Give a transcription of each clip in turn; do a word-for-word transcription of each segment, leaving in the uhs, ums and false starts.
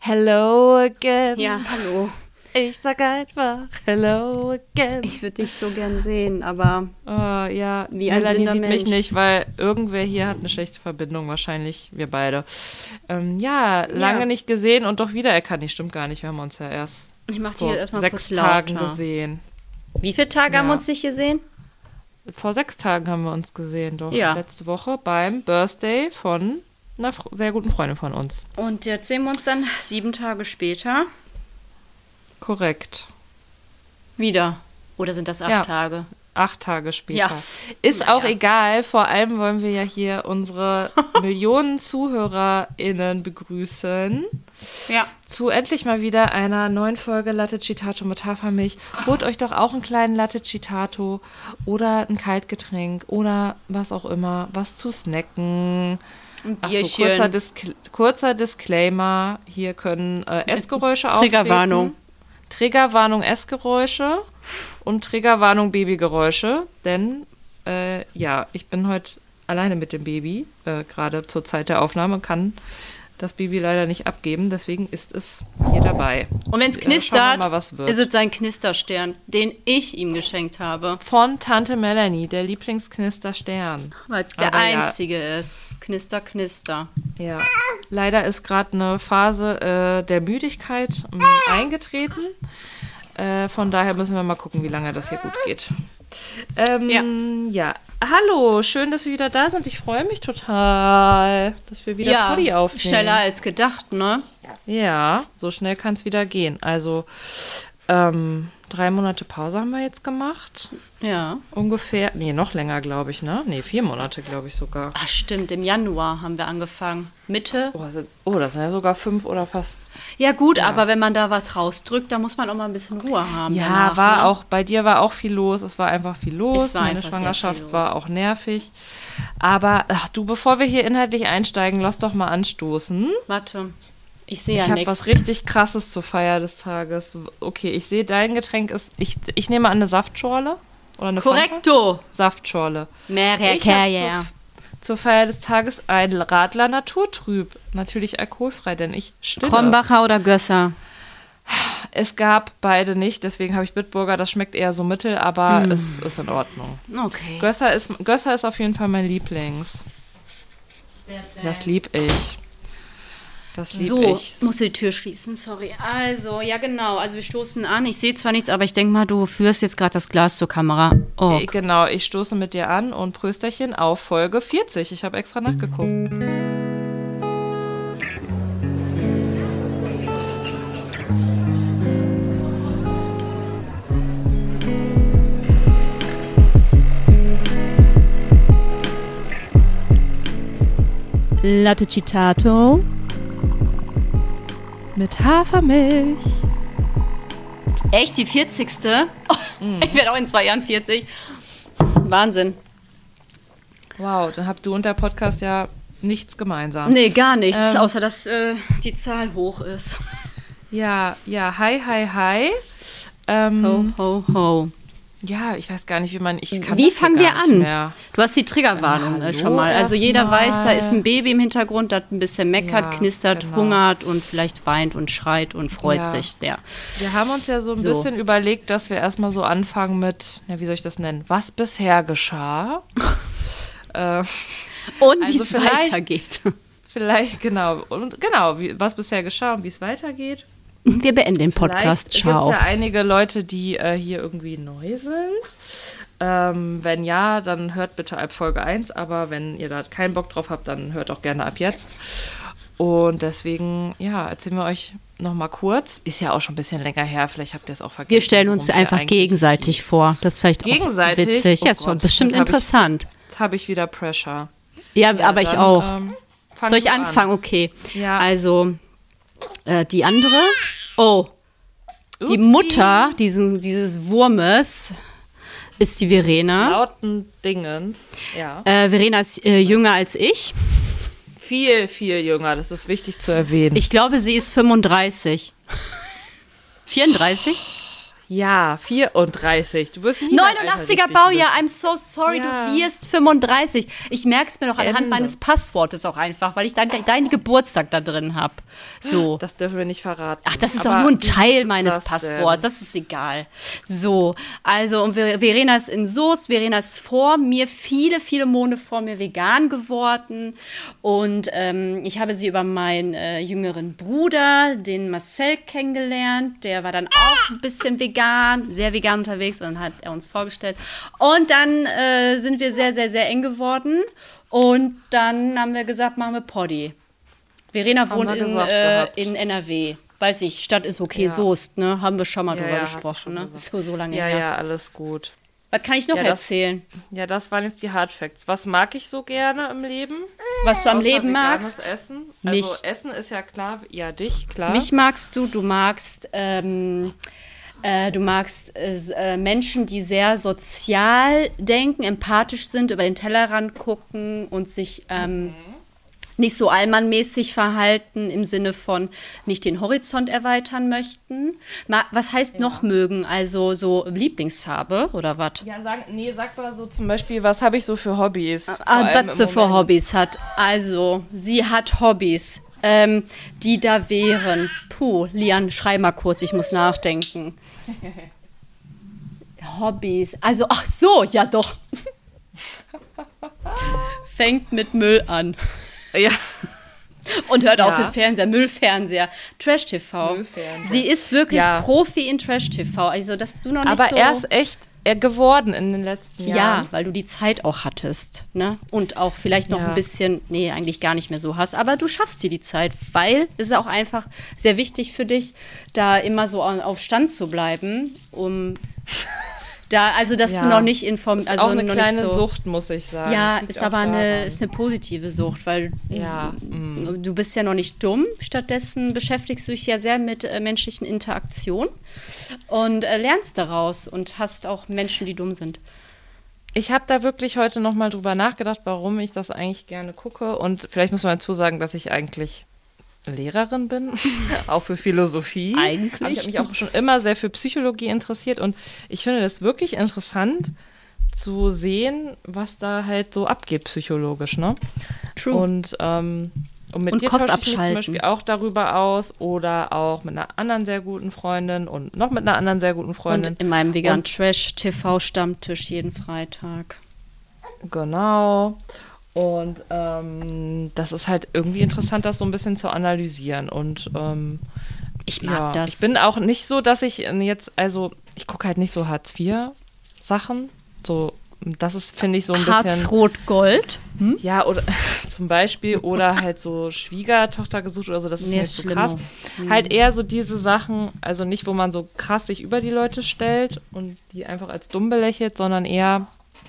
Hello again. Ja, hallo. Ich sag einfach Hello again. Ich würde dich so gern sehen, aber oh, ja, wie ein Melanie blinder sieht Mensch. mich nicht, weil irgendwer hier hat eine schlechte Verbindung, wahrscheinlich wir beide. Ähm, ja, lange Ja. nicht gesehen und doch wiedererkannt. Nee, stimmt gar nicht, wir haben uns ja erst ich mach die vor jetzt erstmal sechs kurz Tagen lauter. gesehen. Wie viele Tage Ja. haben wir uns nicht gesehen? Vor sechs Tagen haben wir uns gesehen, doch. Ja. Letzte Woche beim Birthday von einer fr- sehr guten Freundin von uns. Und jetzt sehen wir uns dann sieben Tage später Korrekt. wieder. Oder sind das acht Ja. Tage? Acht Tage später. Ja. Ist Naja. auch egal. Vor allem wollen wir ja hier unsere Millionen ZuhörerInnen begrüßen Ja. zu endlich mal wieder einer neuen Folge Latte Citato mit Hafermilch. Holt euch doch auch einen kleinen Latte Citato oder ein Kaltgetränk oder was auch immer, was zu snacken. Ein Ach so, Bierchen. kurzer, Disk- kurzer Disclaimer. Hier können äh, Essgeräusche auftreten. Triggerwarnung. Triggerwarnung Essgeräusche und Triggerwarnung Babygeräusche. Denn, äh, ja, ich bin heute alleine mit dem Baby, äh, gerade zur Zeit der Aufnahme, kann das Baby leider nicht abgeben. Deswegen ist es hier dabei. Und wenn es Äh, schauen wir knistert, mal, was wird. ist es sein Knisterstern, den ich ihm geschenkt habe. Von Tante Melanie, der Lieblingsknisterstern. Weil es der Aber ja. einzige ist. Knister, knister. Ja, leider ist gerade eine Phase äh, der Müdigkeit ähm, eingetreten. Äh, von daher müssen wir mal gucken, wie lange das hier gut geht. Ähm, ja. ja, hallo, schön, dass wir wieder da sind. Ich freue mich total, dass wir wieder Ja, Poddy aufnehmen. schneller als gedacht, ne? Ja, so schnell kann es wieder gehen. Also ähm, drei Monate Pause haben wir jetzt gemacht. Ja. Ungefähr, nee, noch länger, glaube ich, ne? Nee, vier Monate, glaube ich sogar. Ach stimmt, im Januar haben wir angefangen. Mitte. Oh, sind, oh, das sind ja sogar fünf oder fast. Ja gut, Ja. aber wenn man da was rausdrückt, dann muss man auch mal ein bisschen Ruhe haben. Ja, danach, war ne? auch, bei dir war auch viel los. Es war einfach viel los. Es war Meine einfach sehr Schwangerschaft viel los. war auch nervig. Aber, ach du, bevor wir hier inhaltlich einsteigen, lass doch mal anstoßen. Warte, ich sehe Ich ja habe nichts. was richtig Krasses zur Feier des Tages. Okay, ich sehe, dein Getränk ist, ich, ich nehme an, eine Saftschorle. Oder eine Fanta? Korrekto. Saftschorle. Mehr Ich habe zur, zur Feier des Tages ein Radler Naturtrüb. Natürlich alkoholfrei, denn ich stille. Krombacher oder Gösser? Es gab beide nicht, deswegen habe ich Bitburger. Das schmeckt eher so mittel, aber Mm. es ist in Ordnung. Okay. Gösser ist, Gösser ist auf jeden Fall mein Lieblings. Das lieb ich. Das lieb So, ich. muss die Tür schließen, sorry. Also, ja genau, also wir stoßen an. Ich sehe zwar nichts, aber ich denke mal, du führst jetzt gerade das Glas zur Kamera. Oh, Äh, Genau, ich stoße mit dir an und Prösterchen auf Folge vierzig. Ich habe extra nachgeguckt. Latte Citato. Mit Hafermilch. Echt, die vierzigste? Oh, Ich werde auch in zwei Jahren vierzig. Wahnsinn. Wow, dann habt du und der Podcast ja nichts gemeinsam. Nee, gar nichts, Ähm. außer dass äh, die Zahl hoch ist. Ja, ja, hi, hi, hi. Ähm, Ho, ho, ho. Ja, ich weiß gar nicht, wie man. Ich kann Wie das hier fangen gar wir nicht an? Mehr. Du hast die Triggerwarnung Hallo äh, schon mal. Also jeder erstmal. weiß, da ist ein Baby im Hintergrund, das ein bisschen meckert, Ja, knistert, genau. hungert und vielleicht weint und schreit und freut Ja. sich sehr. Wir haben uns ja so ein So. bisschen überlegt, dass wir erstmal so anfangen mit, ja, wie soll ich das nennen? Was bisher geschah? äh, Und wie Also es vielleicht- weitergeht. vielleicht, genau. Und genau, wie, was bisher geschah und wie es weitergeht. Wir beenden den Podcast. Vielleicht gibt es Ciao. ja einige Leute, die äh, hier irgendwie neu sind. Ähm, wenn ja, dann hört bitte ab Folge eins, aber wenn ihr da keinen Bock drauf habt, dann hört auch gerne ab jetzt. Und deswegen, ja, erzählen wir euch nochmal kurz. Ist ja auch schon ein bisschen länger her, vielleicht habt ihr es auch vergessen. Wir stellen uns worum es einfach hier eigentlich gegenseitig vor. Das ist vielleicht Gegenseitig? auch witzig. Oh Ja, ist schon Gott, bestimmt jetzt hab ich- interessant. geht. Jetzt habe ich wieder Pressure. Ja, Ja, aber ich dann, auch. ähm, fang Soll ich du an. anfangen? Okay. Ja. Also, äh, die andere. Oh, die Upsi. Mutter diesen, dieses Wurmes ist die Verena. Lauten Dingens. Ja. Äh, Verena ist äh, jünger als ich. Viel, viel jünger, das ist wichtig zu erwähnen. Ich glaube, sie ist fünfunddreißig. vierunddreißig? Ja, vierunddreißig. Du wirst nie neunundachtziger Baujahr, I'm so sorry, ja. Du wirst fünfunddreißig. Ich merke es mir noch anhand Ende. meines Passwortes auch einfach, weil ich dann deinen Geburtstag da drin habe. So. Das dürfen wir nicht verraten. Ach, das ist doch nur ein Teil meines das Passworts, denn? Das ist egal. So, also und Verena ist in Soest, Verena ist vor mir, viele, viele Monate vor mir vegan geworden und ähm, ich habe sie über meinen äh, jüngeren Bruder, den Marcel, kennengelernt. Der war dann auch ein bisschen vegan. Vegan, sehr vegan unterwegs und dann hat er uns vorgestellt. Und dann äh, sind wir sehr, sehr, sehr eng geworden. Und dann haben wir gesagt, machen wir Poddy. Verena wohnt in, äh, in N R W. Weiß ich, Stadt ist okay, ja. Soest, ne? Haben wir schon mal ja, drüber ja, gesprochen, ne? Ist so, so lange ja, her. Ja, ja, alles gut. Was kann ich noch ja, erzählen? Das, ja, das waren jetzt die Hard Facts. Was mag ich so gerne im Leben? Was du am Außer Leben magst? Essen. Mich. Also Essen ist ja klar, ja, dich, klar. Mich magst du, du magst... Ähm, Du magst äh, Menschen, die sehr sozial denken, empathisch sind, über den Tellerrand gucken und sich ähm, mhm. nicht so allmannmäßig verhalten, im Sinne von nicht den Horizont erweitern möchten. Ma- was heißt ja. noch mögen? Also so Lieblingsfarbe oder was? Ja, sag, nee, sag mal so zum Beispiel, was habe ich so für Hobbys? Ah, was sie für Hobbys hat. Also, sie hat Hobbys, ähm, die da wären. Puh, Lian, schrei mal kurz, ich muss nachdenken. Hobbys. Also, ach so, ja doch. Fängt mit Müll an. Ja. Und hört ja. auf mit Fernseher, Müllfernseher, Trash-T V. Müllfernseher. Sie ist wirklich ja. Profi in Trash-T V. Also, dass du noch nicht Aber so... Aber er ist echt geworden in den letzten Jahren. Ja, weil du die Zeit auch hattest, ne? Und auch vielleicht noch ja. ein bisschen, nee, eigentlich gar nicht mehr so hast, aber du schaffst dir die Zeit, weil es ist auch einfach sehr wichtig für dich, da immer so auf Stand zu bleiben, um da, also dass ja. du noch nicht informiert, also auch eine noch kleine nicht so, Sucht, muss ich sagen. Ja, ist aber eine, ist eine positive Sucht, weil ja. mm. du bist ja noch nicht dumm, stattdessen beschäftigst du dich ja sehr mit äh, menschlichen Interaktionen und äh, lernst daraus und hast auch Menschen, die dumm sind. Ich habe da wirklich heute noch mal drüber nachgedacht, warum ich das eigentlich gerne gucke und vielleicht muss man dazu sagen, dass ich eigentlich Lehrerin bin, auch für Philosophie. Eigentlich. Aber ich habe mich auch schon immer sehr für Psychologie interessiert und ich finde das wirklich interessant zu sehen, was da halt so abgeht psychologisch, ne? True. Und, ähm, und mit und dir Kopf tausche ich mich abschalten. zum Beispiel auch darüber aus oder auch mit einer anderen sehr guten Freundin und noch mit einer anderen sehr guten Freundin. Und in meinem veganen Trash-T V-Stammtisch jeden Freitag. Genau. Und ähm, das ist halt irgendwie interessant, das so ein bisschen zu analysieren. Und ähm, ich mag ja, das. Ich bin auch nicht so, dass ich jetzt, also ich gucke halt nicht so Hartz vier Sachen. So, das ist, finde ich, so ein bisschen. Harz-Rot-Gold? Hm? Ja, oder zum Beispiel, oder halt so Schwiegertochter gesucht oder so, das ist nee, nicht ist so schlimmer. krass. Hm. Halt eher so diese Sachen, also nicht, wo man so krass sich über die Leute stellt und die einfach als dumm belächelt, sondern eher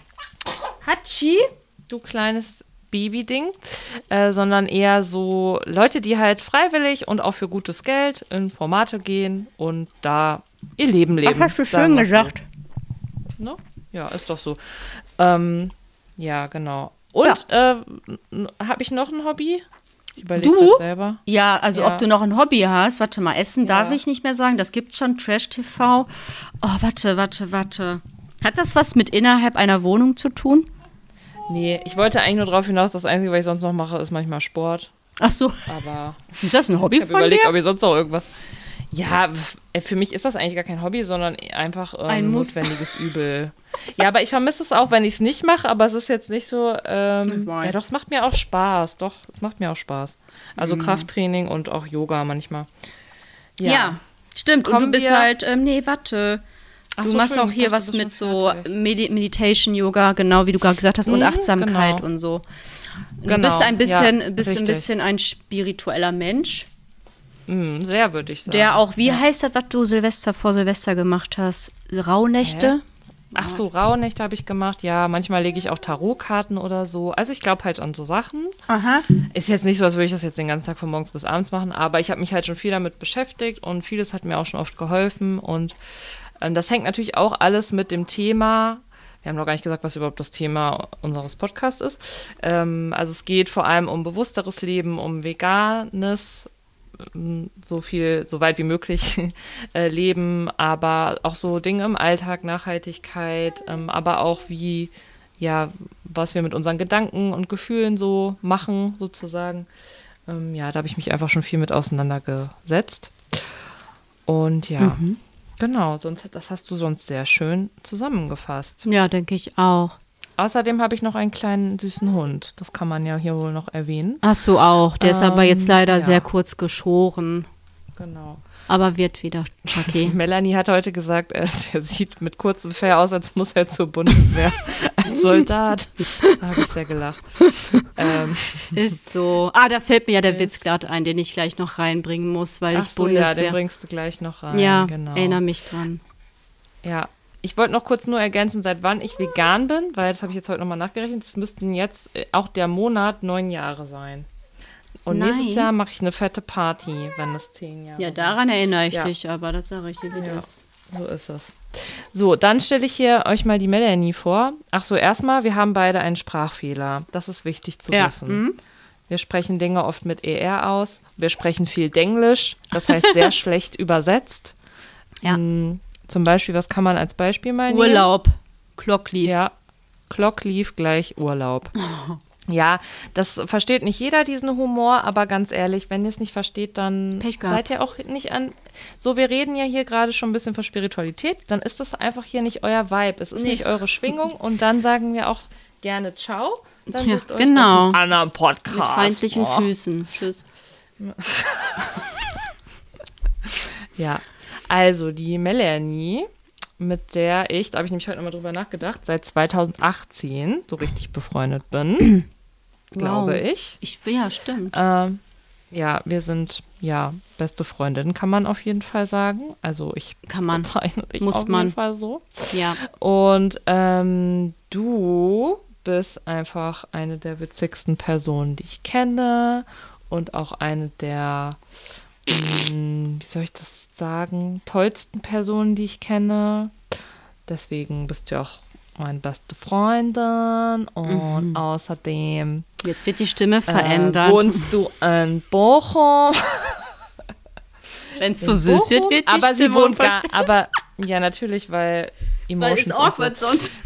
Hatschi, du kleines Baby-Ding, äh, sondern eher so Leute, die halt freiwillig und auch für gutes Geld in Formate gehen und da ihr Leben leben. Ach, hast du schön gesagt. So. Ne? Ja, ist doch so. Ähm, ja, genau. Und ja. äh, habe ich noch ein Hobby? Ich überlege du? selber. Ja, also ja. ob du noch ein Hobby hast. Warte mal, Essen ja. darf ich nicht mehr sagen. Das gibt's schon, Trash-T V. Oh, warte, warte, warte. Hat das was mit innerhalb einer Wohnung zu tun? Nee, ich wollte eigentlich nur darauf hinaus, das Einzige, was ich sonst noch mache, ist manchmal Sport. Ach so. Aber ist das ein Hobby ich habe von überlegt, dir? ob ich sonst noch irgendwas... Ja, für mich ist das eigentlich gar kein Hobby, sondern einfach ähm, ein notwendiges Übel. Ja, aber ich vermisse es auch, wenn ich es nicht mache, aber es ist jetzt nicht so... Ähm, ja doch, es macht mir auch Spaß. Doch, es macht mir auch Spaß. Also mhm. Krafttraining und auch Yoga manchmal. Ja, ja stimmt. Kommen und du bist halt... Ähm, nee, warte... Du so, machst auch hier was mit so Medi- Meditation-Yoga, genau wie du gerade gesagt hast, und mhm, Achtsamkeit genau. und so. Du genau, bist ein bisschen, ja, bist ein bisschen ein spiritueller Mensch. Mm, sehr, würde ich sagen. Der auch, wie ja. heißt das, was du Silvester vor Silvester gemacht hast? Rauhnächte? Hä? Ach so, Rauhnächte habe ich gemacht. Ja, manchmal lege ich auch Tarotkarten oder so. Also ich glaube halt an so Sachen. Aha. Ist jetzt nicht so, als würde ich das jetzt den ganzen Tag von morgens bis abends machen, aber ich habe mich halt schon viel damit beschäftigt und vieles hat mir auch schon oft geholfen und das hängt natürlich auch alles mit dem Thema, wir haben noch gar nicht gesagt, was überhaupt das Thema unseres Podcasts ist. Ähm, also es geht vor allem um bewussteres Leben, um veganes so viel, so weit wie möglich äh, leben, aber auch so Dinge im Alltag, Nachhaltigkeit, ähm, aber auch wie, ja, was wir mit unseren Gedanken und Gefühlen so machen, sozusagen. Ähm, ja, da habe ich mich einfach schon viel mit auseinandergesetzt. Und ja, mhm. genau, sonst, das hast du sonst sehr schön zusammengefasst. Ja, denke ich auch. Außerdem habe ich noch einen kleinen süßen Hund. Das kann man ja hier wohl noch erwähnen. Ach so, auch. Der ähm, ist aber jetzt leider ja. sehr kurz geschoren. Genau. Aber wird wieder okay. Melanie hat heute gesagt, äh, der sieht mit kurzem Fell aus, als muss er zur Bundeswehr als Soldat. Da habe ich sehr gelacht. Ähm. Ist so. Ah, da fällt mir ja der Witz gerade ein, den ich gleich noch reinbringen muss, weil Ach ich so, Bundeswehr... ja, den bringst du gleich noch rein. Ja, genau. Erinnere mich dran. Ja. Ich wollte noch kurz nur ergänzen, seit wann ich vegan bin, weil das habe ich jetzt heute nochmal nachgerechnet. Es müssten jetzt auch der Monat neun Jahre sein. Und Nein. nächstes Jahr mache ich eine fette Party, wenn es zehn Jahre Ja, daran sind. erinnere ich ja. dich, aber das sage ich dir wieder. Ja, so ist es. So, dann stelle ich hier euch mal die Melanie vor. Ach so, erstmal, wir haben beide einen Sprachfehler. Das ist wichtig zu ja. wissen. Mhm. Wir sprechen Dinge oft mit E R aus. Wir sprechen viel Denglisch, das heißt sehr schlecht übersetzt. Ja. Mhm. Zum Beispiel, was kann man als Beispiel mal nehmen? Urlaub. Clockleaf. Ja, Clockleaf gleich Urlaub. Ja, das versteht nicht jeder, diesen Humor, aber ganz ehrlich, wenn ihr es nicht versteht, dann seid ihr auch nicht an... So, wir reden ja hier gerade schon ein bisschen von Spiritualität, dann ist das einfach hier nicht euer Vibe, es ist nee. nicht eure Schwingung und dann sagen wir auch gerne Ciao. Dann ja, sucht euch genau. einen anderen Podcast. Mit feindlichen oh. Füßen. Tschüss. Ja. Also die Melanie, mit der ich, da habe ich nämlich heute nochmal drüber nachgedacht, seit zweitausendachtzehn so richtig befreundet bin, wow. glaube ich. ich. Ja, stimmt. Ähm, ja, wir sind ja beste Freundinnen, kann man auf jeden Fall sagen. Also ich kann man. bezeichne dich Muss auf man. jeden Fall so. Ja. Und ähm, du bist einfach eine der witzigsten Personen, die ich kenne und auch eine der, mh, wie soll ich das sagen, tollsten Personen, die ich kenne. Deswegen bist du auch meine beste Freundin und mhm. außerdem jetzt wird die Stimme verändert. Äh, wohnst du in Bochum? Wenn es so süß Bochum, wird, wird die aber Stimme sie wohnt gar, aber ja natürlich, weil Emotions weil ist awkward so. sonst.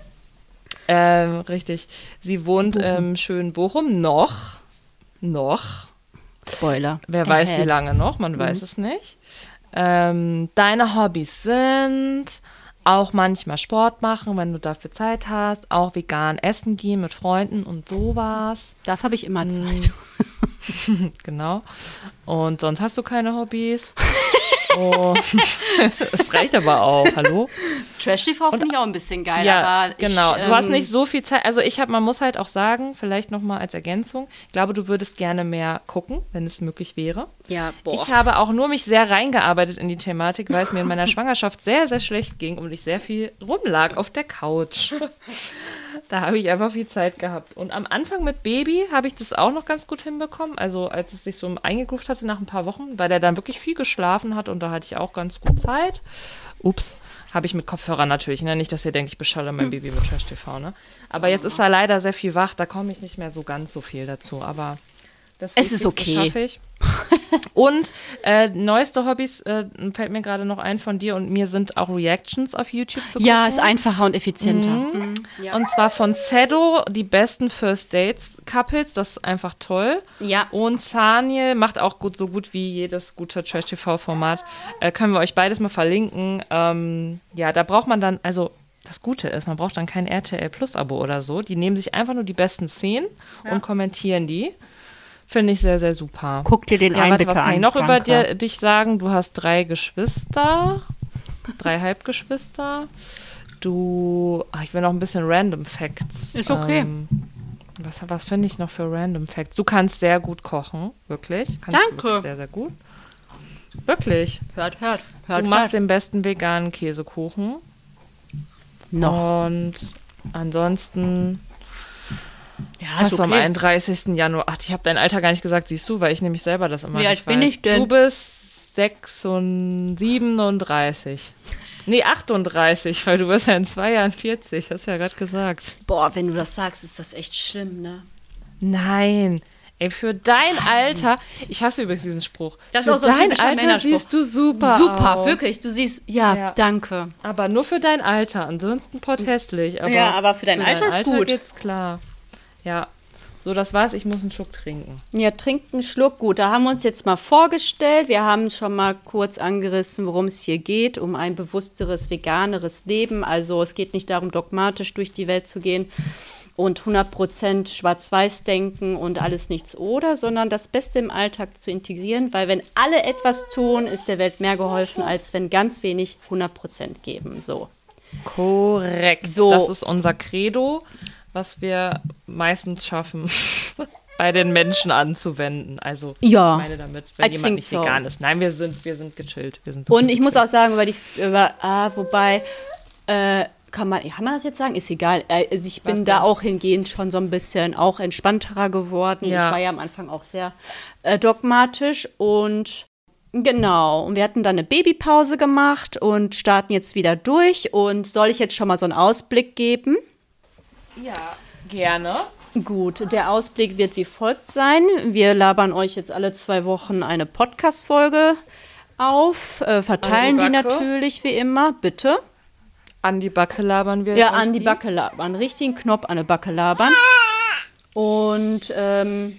ähm, richtig. Sie wohnt im ähm, schönen Bochum noch, noch. Spoiler. Wer weiß, Ahead. wie lange noch? Man mhm. weiß es nicht. Ähm, deine Hobbys sind auch manchmal Sport machen, wenn du dafür Zeit hast, auch vegan essen gehen mit Freunden und sowas. Dafür habe ich immer Zeit. Genau. Und sonst hast du keine Hobbys. Oh. Das reicht aber auch, hallo? Trash-T V finde ich auch ein bisschen geil, ja, aber genau. Ich, du hast ähm, nicht so viel Zeit, also ich habe, man muss halt auch sagen, vielleicht nochmal als Ergänzung, ich glaube, du würdest gerne mehr gucken, wenn es möglich wäre. Ja, boah. Ich habe auch nur mich sehr reingearbeitet in die Thematik, weil es mir in meiner Schwangerschaft sehr, sehr schlecht ging und ich sehr viel rumlag auf der Couch. Da habe ich einfach viel Zeit gehabt. Und am Anfang mit Baby habe ich das auch noch ganz gut hinbekommen. Also als es sich so eingegruft hatte nach ein paar Wochen, weil der dann wirklich viel geschlafen hat und da hatte ich auch ganz gut Zeit. Ups, habe ich mit Kopfhörern natürlich. Ne? Nicht, dass ihr denkt, ich beschalle mein Baby mit Trash-T V. Ne? Aber jetzt ist er leider sehr viel wach. Da komme ich nicht mehr so ganz so viel dazu. Aber das es ist okay. schaffe ich. Und äh, neueste Hobbys äh, fällt mir gerade noch ein von dir und mir sind auch Reactions auf YouTube zu gucken. Ja, ist einfacher und effizienter. Mhm. Mhm. Ja. Und zwar von Sedo, die besten First Dates Couples, das ist einfach toll. Ja. Und Saniel macht auch gut, so gut wie jedes gute Trash-T V-Format. Äh, können wir euch beides mal verlinken. Ähm, ja, da braucht man dann, also das Gute ist, man braucht dann kein R T L Plus-Abo oder so. Die nehmen sich einfach nur die besten Szenen ja. und kommentieren die. Finde ich sehr, sehr super. Guck dir den ja, einen warte, bitte was kann an, ich noch danke. über dir, dich sagen? Du hast drei Geschwister, drei Halbgeschwister. Du, ach, ich will noch ein bisschen Random Facts. Ist okay. Ähm, was was finde ich noch für Random Facts? Du kannst sehr gut kochen, wirklich. Kannst Danke. Du wirklich sehr, sehr gut. Wirklich. Hört, hört. hört du machst hört. den besten veganen Käsekuchen. Noch. Und ansonsten... Ja, hast ist du okay. am einunddreißigsten Januar, ach, ich habe dein Alter gar nicht gesagt, siehst du, weil ich nämlich selber das immer Wie nicht alt bin weiß. ich denn? Du bist sechsundsechzig, siebenunddreißig. Nee, achtunddreißig, weil du wirst ja in zwei Jahren vierzig, hast du ja gerade gesagt. Boah, wenn du das sagst, ist das echt schlimm, ne? Nein, Ey, für dein Alter, ich hasse übrigens diesen Spruch. Das für ist auch so ein dein typischer Alter Männerspruch. siehst du super Super, aus. wirklich. Du siehst, ja, ja, danke. Aber nur für dein Alter, ansonsten potthässlich. Aber ja, aber für dein für Alter dein ist Alter gut. geht's klar. Ja, so, das war's. Ich muss einen Schluck trinken. Ja, trinkt einen Schluck. Gut, da haben wir uns jetzt mal vorgestellt. Wir haben schon mal kurz angerissen, worum es hier geht, um ein bewussteres, veganeres Leben. Also es geht nicht darum, dogmatisch durch die Welt zu gehen und hundert Prozent schwarz-weiß denken und alles nichts oder, sondern das Beste im Alltag zu integrieren, weil wenn alle etwas tun, ist der Welt mehr geholfen, als wenn ganz wenig hundert Prozent geben. So. Korrekt. So. Das ist unser Credo, was wir meistens schaffen, bei den Menschen anzuwenden. Also ja, ich meine damit, wenn I jemand nicht so. vegan ist. Nein, wir sind, wir sind gechillt. Wir sind Und ich gechillt. muss auch sagen, über die, über, ah, wobei, äh, kann man, kann man das jetzt sagen? Ist egal. Also ich bin Was da denn? auch hingehend schon so ein bisschen auch entspannterer geworden. Ja. Ich war ja am Anfang auch sehr äh, dogmatisch und genau. Und wir hatten dann eine Babypause gemacht und starten jetzt wieder durch. Und soll ich jetzt schon mal so einen Ausblick geben? Ja, gerne. Gut, der Ausblick wird wie folgt sein. Wir labern euch jetzt alle zwei Wochen eine Podcast-Folge auf, äh, verteilen die, An die Backe. natürlich wie immer. Bitte. An die Backe labern wir. Ja, euch an die Backe labern. Richtigen Knopf an die Backe labern. Und ähm,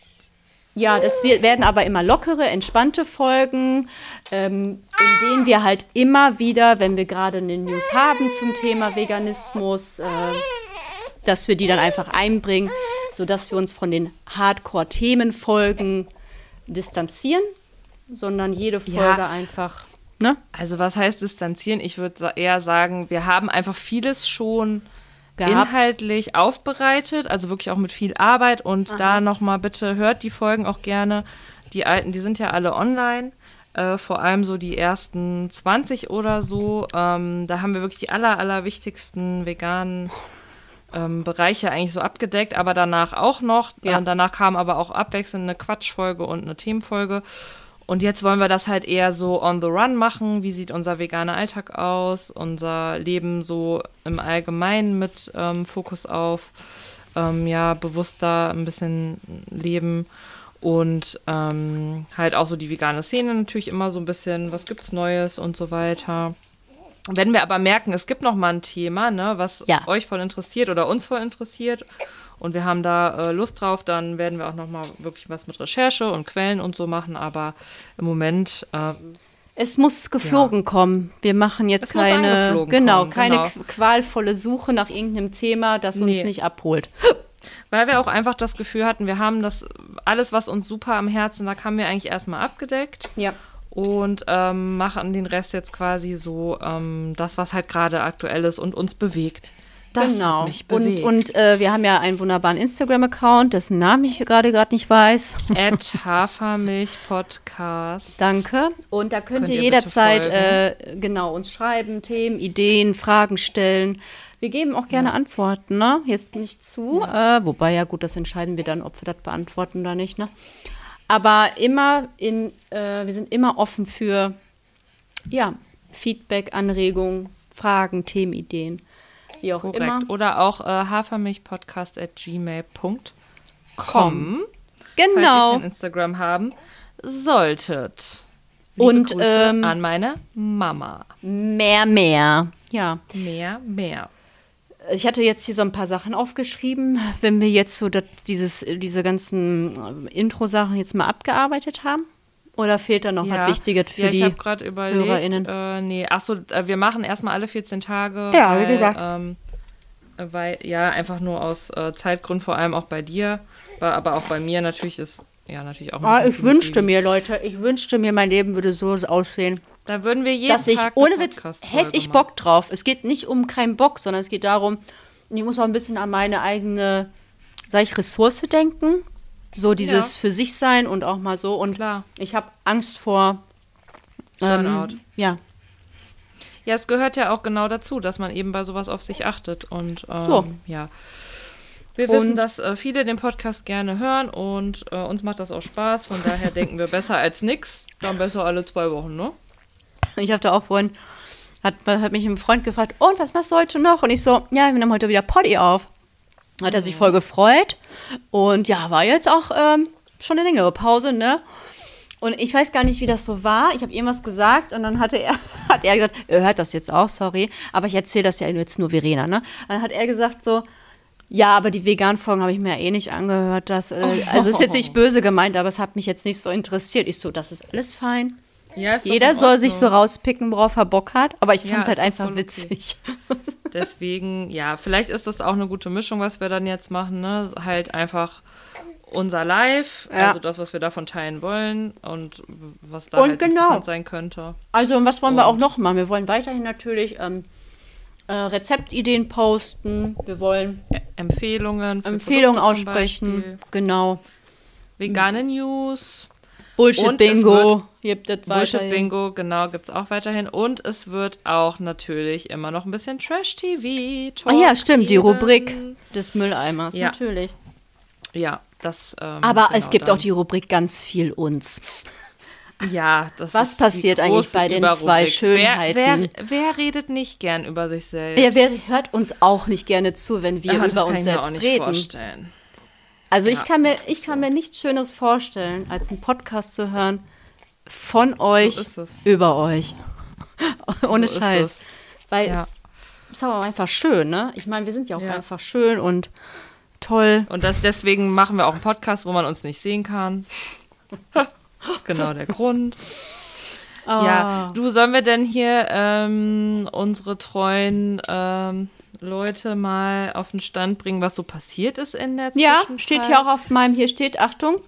ja, das wir, werden aber immer lockere, entspannte Folgen, ähm, in denen wir halt immer wieder, wenn wir gerade eine News haben zum Thema Veganismus, äh, dass wir die dann einfach einbringen, sodass wir uns von den Hardcore-Themenfolgen distanzieren, sondern jede Folge Ja. einfach, ne? Also was heißt distanzieren? Ich würde eher sagen, wir haben einfach vieles schon Gehabt. inhaltlich aufbereitet, also wirklich auch mit viel Arbeit. Und da nochmal bitte hört die Folgen auch gerne. Die alten, die sind ja alle online. Äh, vor allem so die ersten zwanzig oder so. Ähm, da haben wir wirklich die aller, aller wichtigsten veganen ähm, Bereiche eigentlich so abgedeckt, aber danach auch noch. Ja. Äh, danach kam aber auch abwechselnd eine Quatschfolge und eine Themenfolge. Und jetzt wollen wir das halt eher so on the run machen. Wie sieht unser veganer Alltag aus? Unser Leben so im Allgemeinen mit ähm, Fokus auf ähm, ja, bewusster ein bisschen leben. Und ähm, halt auch so die vegane Szene natürlich immer so ein bisschen, was gibt's Neues und so weiter. Wenn wir aber merken, es gibt noch mal ein Thema, ne, was Ja. euch voll interessiert oder uns voll interessiert und wir haben da äh, Lust drauf, dann werden wir auch noch mal wirklich was mit Recherche und Quellen und so machen, aber im Moment äh, Es muss geflogen kommen. Wir machen jetzt Es muss keine, angeflogen genau, kommen, keine genau. qu- qualvolle Suche nach irgendeinem Thema, das uns Nee. nicht abholt. weil wir auch einfach das Gefühl hatten, wir haben das alles, was uns super am Herzen lag, haben wir eigentlich erstmal abgedeckt. Ja. Und ähm, machen den Rest jetzt quasi so, ähm, das, was halt gerade aktuell ist und uns bewegt. Das Genau. hat mich Und, bewegt. und äh, wir haben ja einen wunderbaren Instagram-Account, dessen Namen ich gerade gerade nicht weiß. At Hafermilch-Podcast. Danke. Und da könnt, Könnt ihr ihr jederzeit bitte äh, genau uns schreiben, Themen, Ideen, Fragen stellen. Wir geben auch gerne Antworten, ne? Jetzt nicht zu. Äh, wobei, ja gut, das entscheiden wir dann, ob wir das beantworten oder nicht, ne? Aber immer in, äh, wir sind immer offen für ja, Feedback, Anregungen, Fragen, Themenideen. Wie auch Korrekt. immer. Oder auch äh, hafermilchpodcast at gmail punkt com. Falls ihr Genau. kein Instagram haben solltet. Liebe Und, Grüße ähm, an meine Mama. Mehr, mehr. Ja. Mehr, mehr. Ich hatte jetzt hier so ein paar Sachen aufgeschrieben. Wenn wir jetzt so das, dieses, diese ganzen äh, Intro-Sachen jetzt mal abgearbeitet haben? Oder fehlt da noch Ja. was Wichtiges für ja, ich die habe gerade überlegt, HörerInnen? äh, nee, achso, äh, wir machen erstmal alle vierzehn Tage. Ja, wie weil, gesagt. Ähm, äh, weil, ja, einfach nur aus äh, Zeitgründen, vor allem auch bei dir, aber aber auch bei mir natürlich ist, ja, natürlich auch ein Ah, bisschen ich viel wünschte Baby. mir, Leute, ich wünschte mir, mein Leben würde so aussehen, Da würden wir jeden dass ich, Tag ohne eine Witz, Podcast-Folge hätte ich machen. Bock drauf. Es geht nicht um keinen Bock, sondern es geht darum, ich muss auch ein bisschen an meine eigene, sag ich, Ressource denken. So dieses Ja. für sich sein und auch mal so. Und Klar. ich habe Angst vor Burnout. ähm, ja, Ja, es gehört ja auch genau dazu, dass man eben bei sowas auf sich achtet. Und ähm, So. ja. Wir Und- wissen, dass äh, viele den Podcast gerne hören und äh, uns macht das auch Spaß. Von daher denken wir besser als nix. Dann besser alle zwei Wochen, ne? ich habe da auch vorhin, hat, hat mich ein Freund gefragt, und was machst du heute noch? Und ich so, ja, wir nehmen heute wieder Poddy auf. Hat er sich voll gefreut. Und ja, war jetzt auch ähm, schon eine längere Pause, ne? Und ich weiß gar nicht, wie das so war. Ich habe irgendwas gesagt und dann hatte er, hat er gesagt, er hört das jetzt auch, sorry, aber ich erzähle das ja jetzt nur Verena, ne? Dann hat er gesagt so, ja, aber die Vegan-Folgen habe ich mir ja eh nicht angehört. Das, äh, oh. Also ist jetzt nicht böse gemeint, aber es hat mich jetzt nicht so interessiert. Ich so, das ist alles fein. Ja, ist Jeder soll sich so rauspicken, worauf er Bock hat, aber ich fand es ja, halt einfach witzig. Okay. Deswegen, ja, vielleicht ist das auch eine gute Mischung, was wir dann jetzt machen, ne? Halt einfach unser Live, ja. also das, was wir davon teilen wollen und was da und halt genau. interessant sein könnte. Also und was wollen und wir auch noch machen? Wir wollen weiterhin natürlich ähm, äh, Rezeptideen posten, wir wollen Ä- Empfehlungen, für Empfehlungen aussprechen, genau. Vegane News. Bullshit-Bingo gibt es weiterhin. Bullshit-Bingo, genau, gibt es auch weiterhin. Und es wird auch natürlich immer noch ein bisschen Trash-T V. Ah ja, stimmt, geben. Die Rubrik des Mülleimers, ja. natürlich. Ja, das ähm, Aber genau es gibt dann. auch die Rubrik ganz viel uns. Ja, das Was ist passiert eigentlich bei den zwei Schönheiten? Wer, wer, wer redet nicht gern über sich selbst? Ja, wer hört uns auch nicht gerne zu, wenn wir ja, über uns selbst reden? Das kann ich mir auch nicht vorstellen. Also ja, ich kann mir, ich kann mir nichts Schöneres vorstellen, als einen Podcast zu hören von euch so über euch. Ohne so Scheiß. Weil ja. es ist aber einfach schön, ne? Ich meine, wir sind ja auch ja. einfach schön und toll. Und das, deswegen machen wir auch einen Podcast, wo man uns nicht sehen kann. Das ist genau der Grund. Oh. Ja, du, sollen wir denn hier ähm, unsere treuen ähm, Leute mal auf den Stand bringen, was so passiert ist in der Zwischenzeit? Ja, steht hier auch auf meinem, hier steht, Achtung,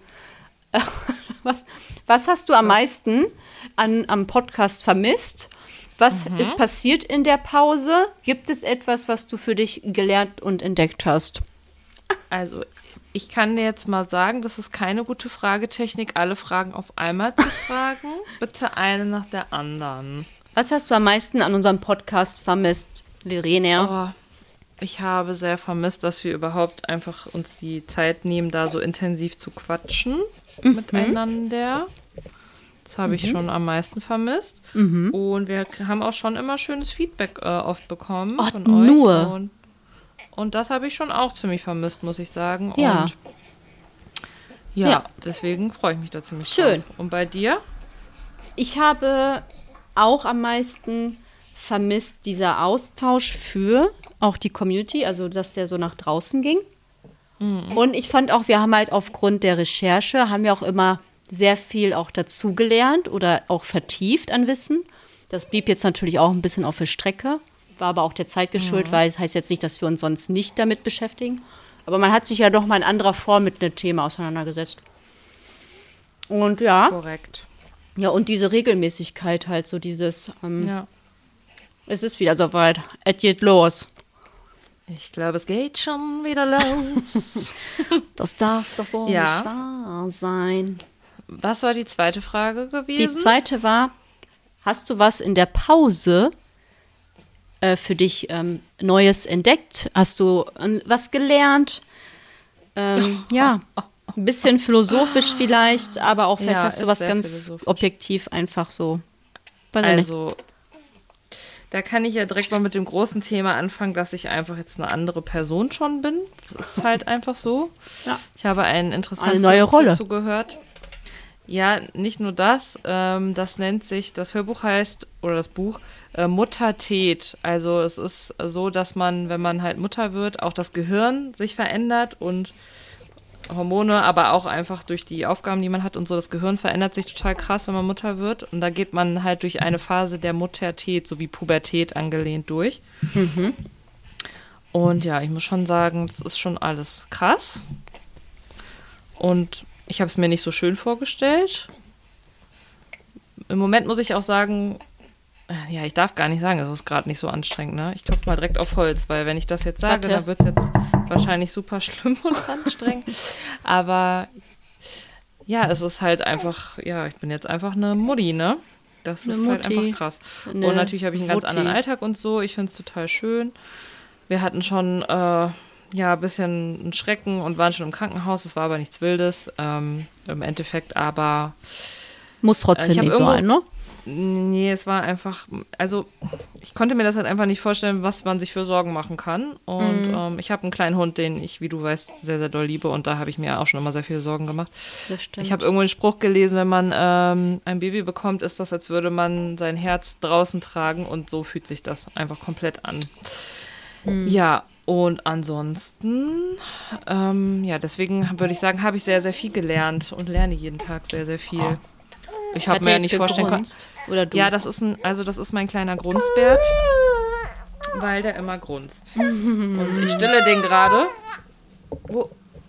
was, was hast du am meisten an, am Podcast vermisst? Was mhm. ist passiert in der Pause? Gibt es etwas, was du für dich gelernt und entdeckt hast? Also, ich kann dir jetzt mal sagen, das ist keine gute Fragetechnik, alle Fragen auf einmal zu fragen. Bitte eine nach der anderen. Was hast du am meisten an unserem Podcast vermisst, Verena? Oh. Ich habe sehr vermisst, dass wir überhaupt einfach uns die Zeit nehmen, da so intensiv zu quatschen mhm. miteinander. Das habe ich mhm. schon am meisten vermisst. Mhm. Und wir haben auch schon immer schönes Feedback äh, oft bekommen oh, von nur. euch. Und, und das habe ich schon auch ziemlich vermisst, muss ich sagen. Ja. Und ja, ja. deswegen freue ich mich da ziemlich schön. drauf. Und bei dir? Ich habe auch am meisten vermisst dieser Austausch für auch die Community, also dass der so nach draußen ging. Mhm. Und ich fand auch, wir haben halt aufgrund der Recherche, haben wir auch immer sehr viel auch dazugelernt oder auch vertieft an Wissen. Das blieb jetzt natürlich auch ein bisschen auf der Strecke, war aber auch der Zeit geschuldet, mhm. weil es heißt jetzt nicht, dass wir uns sonst nicht damit beschäftigen. Aber man hat sich ja doch mal in anderer Form mit einem Thema auseinandergesetzt. Und ja. Korrekt. Ja, und diese Regelmäßigkeit halt, so dieses ähm, ja. Es ist wieder soweit. Es geht los. Ich glaube, es geht schon wieder los. Das darf doch wohl ja. nicht wahr sein. Was war die zweite Frage gewesen? Die zweite war, hast du was in der Pause äh, für dich ähm, Neues entdeckt? Hast du äh, was gelernt? Ähm, oh. Ja, ein bisschen philosophisch vielleicht, aber auch vielleicht ja, hast du was ganz objektiv einfach so. Weiß also nicht. Da kann ich ja direkt mal mit dem großen Thema anfangen, dass ich einfach jetzt eine andere Person schon bin. Das ist halt einfach so. Ja. Ich habe einen interessanten eine neue Rolle dazu gehört. Ja, nicht nur das. Ähm, das nennt sich, das Hörbuch heißt, oder das Buch, äh, Mutter-Tät. Also es ist so, dass man, wenn man halt Mutter wird, auch das Gehirn sich verändert und Hormone, aber auch einfach durch die Aufgaben, die man hat und so. Das Gehirn verändert sich total krass, wenn man Mutter wird. Und da geht man halt durch eine Phase der Muttertät, so wie Pubertät angelehnt durch. Mhm. Und ja, ich muss schon sagen, das ist schon alles krass. Und ich habe es mir nicht so schön vorgestellt. Im Moment muss ich auch sagen, ja, ich darf gar nicht sagen, es ist gerade nicht so anstrengend, ne? Ich klopfe mal direkt auf Holz, weil wenn ich das jetzt sage, Warte. dann wird es jetzt wahrscheinlich super schlimm und anstrengend. Aber ja, es ist halt einfach, ja, ich bin jetzt einfach eine Mutti, ne? Das eine ist halt Mutti. einfach krass. Eine und natürlich habe ich einen ganz Mutti. anderen Alltag und so. Ich finde es total schön. Wir hatten schon, äh, ja, ein bisschen einen Schrecken und waren schon im Krankenhaus. Es war aber nichts Wildes ähm, im Endeffekt, aber muss trotzdem äh, nicht so ein, ne? Nee, es war einfach, also ich konnte mir das halt einfach nicht vorstellen, was man sich für Sorgen machen kann. Und mhm. ähm, ich habe einen kleinen Hund, den ich, wie du weißt, sehr, sehr doll liebe. Und da habe ich mir auch schon immer sehr viele Sorgen gemacht. Das stimmt. Ich habe irgendwo einen Spruch gelesen, wenn man ähm, ein Baby bekommt, ist das, als würde man sein Herz draußen tragen. Und so fühlt sich das einfach komplett an. Mhm. Ja, und ansonsten, ähm, ja, deswegen würde ich sagen, habe ich sehr, sehr viel gelernt und lerne jeden Tag sehr, sehr viel. Ich habe mir ja nicht vorstellen können. Oder du? Ja, das ist ein, also das ist mein kleiner Grunzbert, weil der immer grunzt. Und ich stille den gerade. Oh.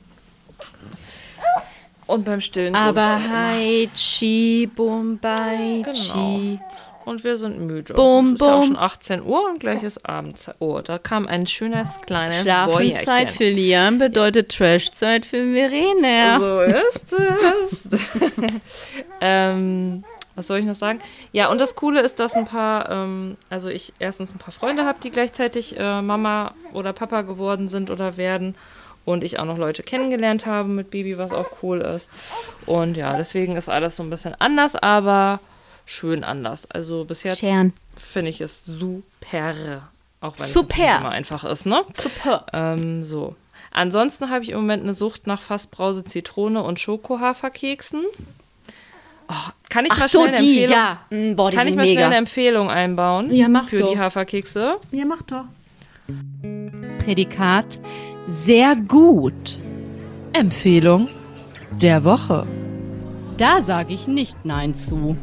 Und beim Stillen grunzt Aber Haichi, Bombay, Genau. Und wir sind müde. Bum, es ist ja auch bum. schon achtzehn Uhr und gleich ist Abendzeit. Oh, da kam ein schönes kleines Schlafenszeit Bäuerchen. für Liam bedeutet Trashzeit für Verena. So ist es. ähm, was soll ich noch sagen? Ja, und das Coole ist, dass ein paar, ähm, also ich erstens ein paar Freunde habe, die gleichzeitig äh, Mama oder Papa geworden sind oder werden. Und ich auch noch Leute kennengelernt habe mit Baby, was auch cool ist. Und ja, deswegen ist alles so ein bisschen anders, aber schön anders. Also bis jetzt finde ich es super. Auch wenn super. es nicht immer einfach ist, ne? Super. Ähm, so. Ansonsten habe ich im Moment eine Sucht nach Fassbrause, Zitrone und Schokohaferkeksen. Oh, kann ich Ach mal so, schnell eine die, Empfehlung, ja. Mm, boah, die kann sind ich mal mega. schnell eine Empfehlung einbauen Ja, mach für doch. die Haferkekse? Ja, mach doch. Prädikat sehr gut. Empfehlung der Woche. Da sage ich nicht Nein zu.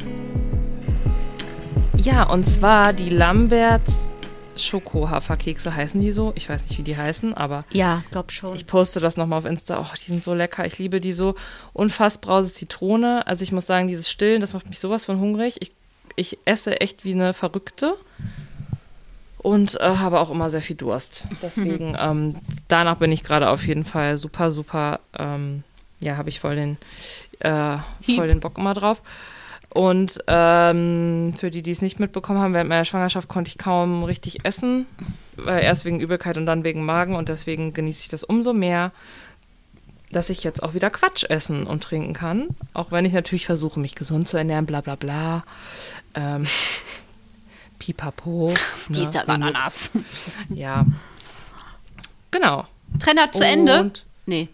Ja, und zwar die Lamberts Schokohaferkekse, heißen die so? Ich weiß nicht, wie die heißen, aber ja, glaub schon. Ich poste das nochmal auf Insta. Oh, die sind so lecker. Ich liebe die so. Und Fassbrause Zitrone. Also ich muss sagen, dieses Stillen, das macht mich sowas von hungrig. Ich, ich esse echt wie eine Verrückte. Und äh, habe auch immer sehr viel Durst. Deswegen, ähm, danach bin ich gerade auf jeden Fall super, super, ähm, ja, habe ich voll den, äh, voll den Bock immer drauf. Und ähm, für die, die es nicht mitbekommen haben, während meiner Schwangerschaft konnte ich kaum richtig essen. Weil erst wegen Übelkeit und dann wegen Magen. Und deswegen genieße ich das umso mehr, dass ich jetzt auch wieder Quatsch essen und trinken kann. Auch wenn ich natürlich versuche, mich gesund zu ernähren, bla bla bla. Ähm, Pipapo. Die ist das Ananas. Ja. Genau. Trainer zu Ende? Nee.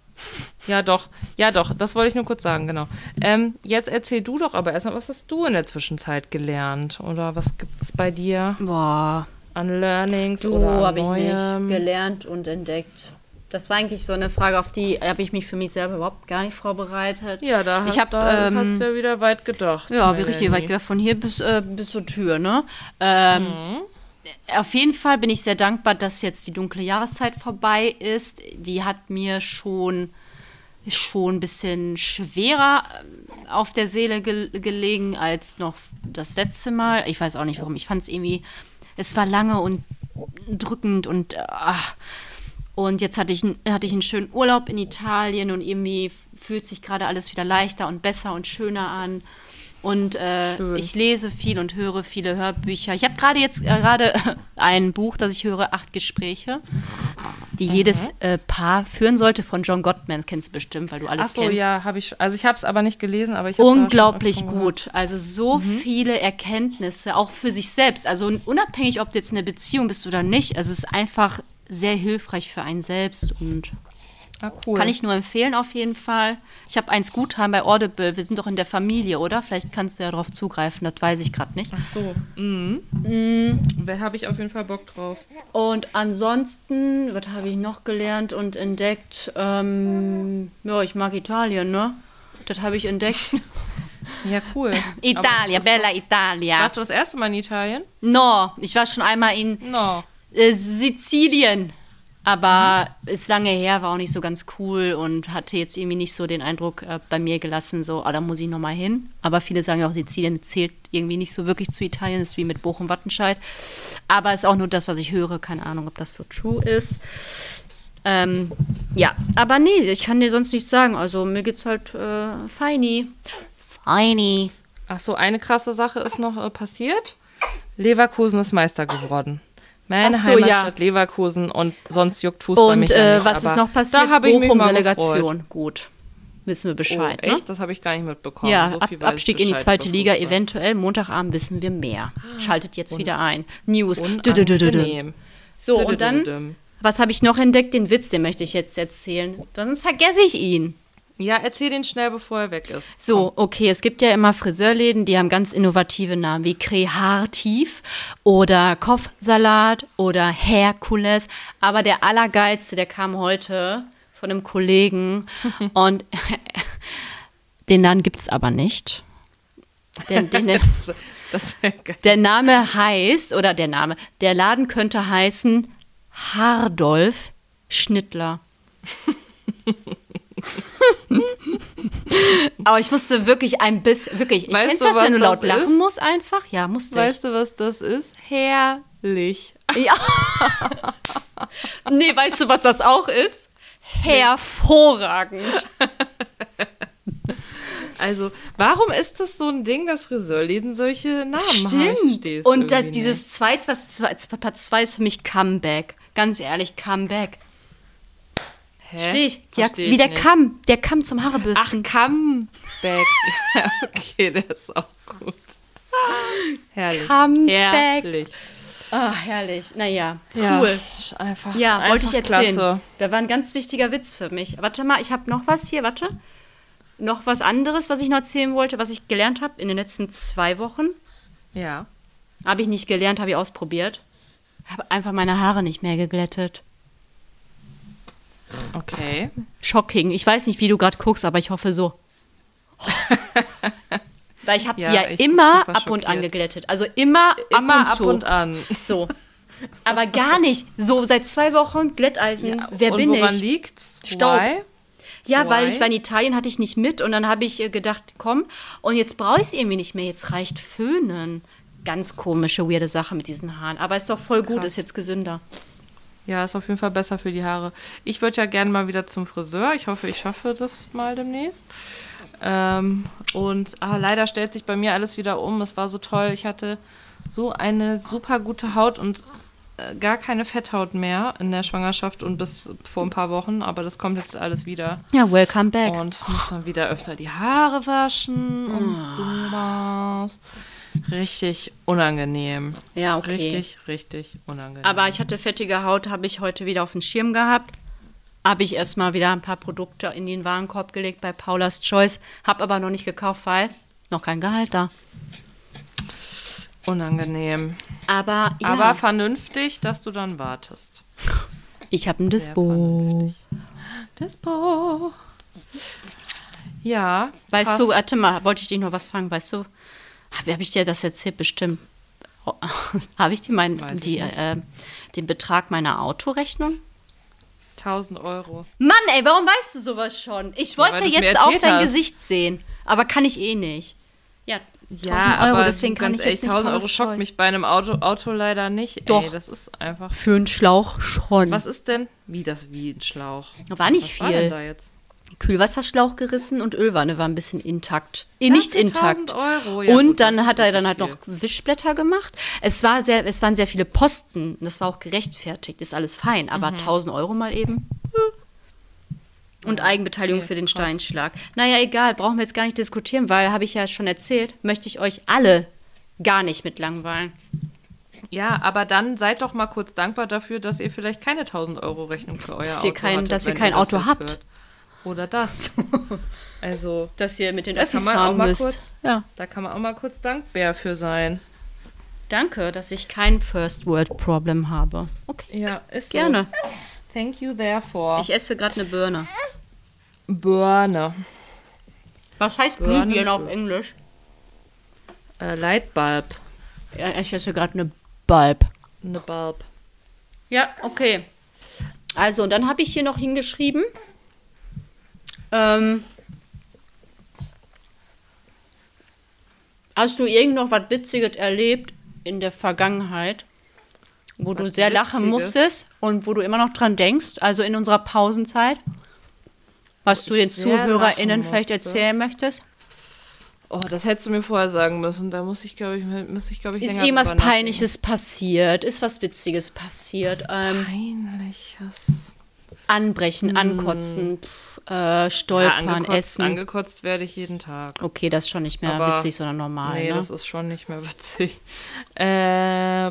Ja, doch. Ja, doch. Das wollte ich nur kurz sagen, genau. Ähm, jetzt erzähl du doch aber erstmal, was hast du in der Zwischenzeit gelernt? Oder was gibt's bei dir? Boah. An Learnings du, oder an hab Neuem? Ich nicht gelernt und entdeckt. Das war eigentlich so eine Frage, auf die habe ich mich für mich selber überhaupt gar nicht vorbereitet. Ja, da, hast, ich hab, da ähm, hast du ja wieder weit gedacht. Ja, wie richtig weit gedacht. Von hier bis, äh, bis zur Tür, ne? Ähm, mhm. Auf jeden Fall bin ich sehr dankbar, dass jetzt die dunkle Jahreszeit vorbei ist. Die hat mir schon, schon ein bisschen schwerer auf der Seele ge- gelegen als noch das letzte Mal. Ich weiß auch nicht, warum. Ich fand es irgendwie, es war lange und drückend und ach. Und jetzt hatte ich, hatte ich einen schönen Urlaub in Italien und irgendwie fühlt sich gerade alles wieder leichter und besser und schöner an. Und äh, ich lese viel und höre viele Hörbücher. Ich habe gerade jetzt äh, gerade ein Buch, das ich höre, Acht Gespräche, die mhm. jedes äh, Paar führen sollte, von John Gottman. Kennst du bestimmt, weil du alles Ach so, kennst. Ja, habe ich. Also ich habe es aber nicht gelesen, aber ich habe unglaublich gut. Also so mhm. viele Erkenntnisse, auch für sich selbst. Also unabhängig, ob du jetzt in einer Beziehung bist oder nicht. Also es ist einfach sehr hilfreich für einen selbst und ah, cool. Kann ich nur empfehlen auf jeden Fall. Ich habe eins Guthaben bei Audible. Wir sind doch in der Familie, oder? Vielleicht kannst du ja darauf zugreifen, das weiß ich gerade nicht. Ach so. Mhm. Mhm. Da habe ich auf jeden Fall Bock drauf. Und ansonsten, was habe ich noch gelernt und entdeckt? Ähm, ja, ich mag Italien, ne? Das habe ich entdeckt. Ja, cool. Italia, bella so, Italia. Warst du das erste Mal in Italien? No, ich war schon einmal in no. äh, Sizilien. Aber mhm. ist lange her, war auch nicht so ganz cool und hatte jetzt irgendwie nicht so den Eindruck äh, bei mir gelassen, so, ah, da muss ich nochmal hin. Aber viele sagen ja auch, Sizilien zählt irgendwie nicht so wirklich zu Italien, ist wie mit Bochum-Wattenscheid. Aber ist auch nur das, was ich höre, keine Ahnung, ob das so true ist. Ähm, ja, aber nee, ich kann dir sonst nichts sagen. Also mir geht's halt äh, feini. Feini. Ach so, eine krasse Sache ist noch äh, passiert. Leverkusen ist Meister geworden. Meine so, Heimatstadt ja. Leverkusen und sonst juckt Fußball und, mich äh, ja nicht. Und was ist noch passiert? Da habe ich mich mal Bochum-Relegation. gefreut. Gut. wissen wir Bescheid. Oh, echt? Ne? Das habe ich gar nicht mitbekommen. Ja, so Ab, Abstieg in die zweite Liga, eventuell. Montagabend wissen wir mehr. Schaltet jetzt Un- wieder ein. News. Unangenehm. So, und dann, was habe ich noch entdeckt? Den Witz, den möchte ich jetzt erzählen. Sonst vergesse ich ihn. Ja, erzähl den schnell, bevor er weg ist. So, okay, es gibt ja immer Friseurläden, die haben ganz innovative Namen, wie Kreativ oder Kopfsalat oder Herkules. Aber der Allergeilste, der kam heute von einem Kollegen und den Laden gibt es aber nicht. Den, den, den, das, das der Name heißt, oder der Name, der Laden könnte heißen Hardolf Schnittler. Aber ich musste wirklich ein bisschen, wirklich, weißt kennst du, das, wenn du laut ist? lachen musst einfach? Ja, musste weißt ich. Weißt du, was das ist? Herrlich. Ja. Nee, weißt du, was das auch ist? Hervorragend. Also, warum ist das so ein Ding, dass Friseurläden solche Namen Stimmt. haben? Und das, dieses Zweit, was Part zwei ist für mich Comeback. Ganz ehrlich, Comeback. Hä? Steh ich. Ja, Versteh ich wie der nicht. Kamm. Der Kamm zum Haarebürsten. Ach, Comeback. Ja, okay, der ist auch gut. Herrlich. Comeback. Herrlich. Ah, herrlich. Naja, Ja, cool. einfach, Ja, einfach wollte ich erzählen. Klasse. Da war ein ganz wichtiger Witz für mich. Warte mal, ich habe noch was hier, warte. Noch was anderes, was ich noch erzählen wollte, was ich gelernt habe in den letzten zwei Wochen. Ja. Habe ich nicht gelernt, habe ich ausprobiert. Habe einfach meine Haare nicht mehr geglättet. Okay. Shocking. Ich weiß nicht, wie du gerade guckst, aber ich hoffe so. Weil ich habe Ja, die ja ich immer bin ab super und an schockiert. geglättet. Also immer, Immer ab und ab zu. und an. So. Aber gar nicht. So seit zwei Wochen Glätteisen. Ja, Wer und bin woran ich? liegt's? Staub. Why? Ja, weil Why? ich war in Italien, hatte ich nicht mit und dann habe ich äh, gedacht, komm, und jetzt brauche ich es irgendwie nicht mehr, jetzt reicht Föhnen. Ganz komische, weirde Sache mit diesen Haaren. Aber ist doch voll gut, Krass. ist jetzt gesünder. Ja, ist auf jeden Fall besser für die Haare. Ich würde ja gerne mal wieder zum Friseur. Ich hoffe, ich schaffe das mal demnächst. Ähm, und ah, leider stellt sich bei mir alles wieder um. Es war so toll. Ich hatte so eine super gute Haut und äh, gar keine Fetthaut mehr in der Schwangerschaft und bis vor ein paar Wochen. Aber das kommt jetzt alles wieder. Ja, welcome back. Und muss dann wieder öfter die Haare waschen und sowas. Richtig unangenehm. Ja, okay. Richtig, richtig unangenehm. Aber ich hatte fettige Haut, habe ich heute wieder auf den Schirm gehabt. Habe ich erstmal wieder ein paar Produkte in den Warenkorb gelegt bei Paula's Choice. Habe aber noch nicht gekauft, weil noch kein Gehalt da. Unangenehm. Aber ja, Aber vernünftig, dass du dann wartest. ich habe ein Sehr Dispo. vernünftig. Dispo. Ja. Weißt krass. du, warte mal, wollte ich dich noch was fragen, weißt du, habe hab ich dir das erzählt? Bestimmt. Habe ich dir mein, Weiß ich die, nicht. äh, den Betrag meiner Autorechnung? tausend Euro. Mann, ey, warum weißt du sowas schon? Ich wollte weil du's mir jetzt auch erzählt dein hast. Gesicht sehen, aber kann ich eh nicht. Ja, tausend Ja, Euro, aber deswegen kann ganz ich ehrlich, jetzt nicht tausend Euro Paula's schockt Choice. mich bei einem Auto, Auto leider nicht. Doch. Ey, das ist einfach... Für einen Schlauch schon. Was ist denn? Wie das, wie ein Schlauch? War nicht Was war denn viel. da jetzt? Kühlwasserschlauch gerissen und Ölwanne war ein bisschen intakt. Eh, Ja, nicht für intakt. tausend Euro. Ja, und gut, dann das hat ist er dann halt wirklich noch Wischblätter gemacht. Es, war sehr, es waren sehr viele Posten. Das war auch gerechtfertigt. Ist alles fein. Aber Mhm. tausend Euro mal eben. Und Ja, Eigenbeteiligung okay, für den krass. Steinschlag. Naja, egal. Brauchen wir jetzt gar nicht diskutieren, weil, habe ich ja schon erzählt, möchte ich euch alle gar nicht mit langweilen. Ja, aber dann seid doch mal kurz dankbar dafür, dass ihr vielleicht keine tausend Euro Rechnung für euer Dass Auto ihr kein- hattet, dass ihr wenn kein das Auto jetzt habt. hört. Oder das. Also, Dass ihr mit den Da Öffis kann man auch fahren mal müsst. kurz- Ja. da kann man auch mal kurz dankbar für sein. Danke, dass ich kein First World Problem habe. Okay. Ja, ist so. Gerne. Thank you therefore. Ich esse gerade eine Birne. Birne. Was heißt Birne? Glühbirne auf Englisch? Äh, Lightbulb. Ja, ich esse gerade eine Bulb. Eine Bulb. Ja, okay. Also, und dann habe ich hier noch hingeschrieben. Ähm, hast du irgend noch was Witziges erlebt in der Vergangenheit, wo du Was sehr lachen Witziges? musstest und wo du immer noch dran denkst, also in unserer Pausenzeit? Was Wo du ich den sehr ZuhörerInnen lachen vielleicht musste? erzählen möchtest? Oh, das hättest du mir vorher sagen müssen. Da muss ich, glaube ich, muss ich, glaube ich, Ist länger irgendwas drüber nachdenken. Peinliches passiert? Ist was Witziges passiert? Ähm, Peinliches. anbrechen, Hm. ankotzen, pff, äh, stolpern, ja, angekotzt, essen. Angekotzt werde ich jeden Tag. Okay, das ist schon nicht mehr Aber witzig, sondern normal. Nee, ne? das ist schon nicht mehr witzig. Äh,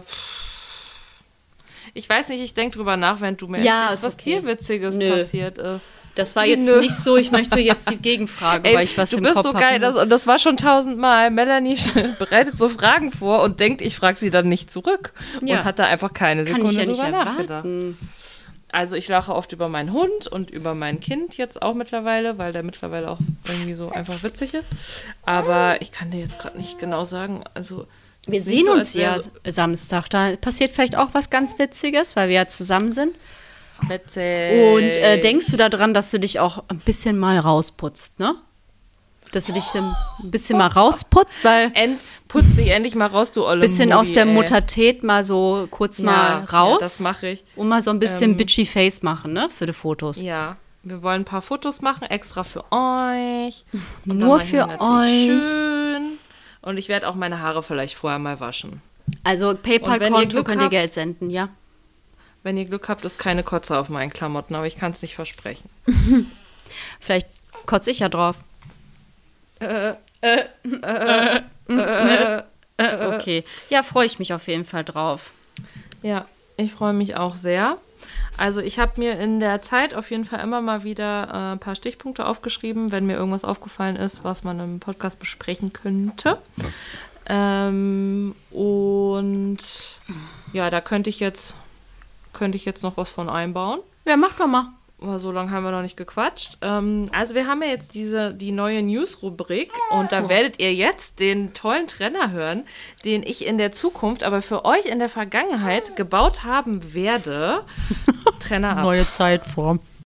ich weiß nicht, ich denke drüber nach, wenn du mir ja, erzählst, was okay. dir Witziges Nö. passiert ist. Das war jetzt Nö. nicht so, ich möchte jetzt die Gegenfrage, Ey, weil ich was du im bist Kopf so geil, das, und das war schon tausendmal. Melanie bereitet so Fragen vor und denkt, ich frage sie dann nicht zurück. Ja. Und hat da einfach keine Kann Sekunde ich ja nicht drüber erwarten. nachgedacht. Also ich lache oft über meinen Hund und über mein Kind jetzt auch mittlerweile, weil der mittlerweile auch irgendwie so einfach witzig ist. Aber ich kann dir jetzt gerade nicht genau sagen, also Wir ist nicht sehen so, uns als wäre ja so Samstag. Da passiert vielleicht auch was ganz Witziges, weil wir ja zusammen sind. witzig. Und äh, denkst du daran, dass du dich auch ein bisschen mal rausputzt, ne? Dass du dich ein bisschen mal rausputzt, weil End, putz dich endlich mal raus, du olle ein bisschen Mutti, aus der ey. Muttertät mal so kurz Ja, mal raus. Ja, das mache ich. Und mal so ein bisschen Ähm, bitchy Face machen, ne? Für die Fotos. Ja, wir wollen ein paar Fotos machen, extra für euch. Und dann Nur mache ich für mir natürlich euch. Schön. Und ich werde auch meine Haare vielleicht vorher mal waschen. Also Und wenn ihr PayPal-Konto Glück könnt ihr habt- Geld senden, ja? Wenn ihr Glück habt, ist keine Kotze auf meinen Klamotten, aber ich kann es nicht versprechen. Vielleicht kotze ich ja drauf. Äh, äh, äh, äh, Äh, okay. Ja, freue ich mich auf jeden Fall drauf. Ja, ich freue mich auch sehr. Also ich habe mir in der Zeit auf jeden Fall immer mal wieder äh, ein paar Stichpunkte aufgeschrieben, wenn mir irgendwas aufgefallen ist, was man im Podcast besprechen könnte. Ähm, und ja, da könnte ich jetzt könnte ich jetzt noch was von einbauen. Ja, mach doch mal. Aber so lange haben wir noch nicht gequatscht. Ähm, also wir haben ja jetzt diese, die neue News-Rubrik und da werdet ihr jetzt den tollen Trenner hören, den ich in der Zukunft, aber für euch in der Vergangenheit gebaut haben werde. Trenner ab. Neue Zeitform.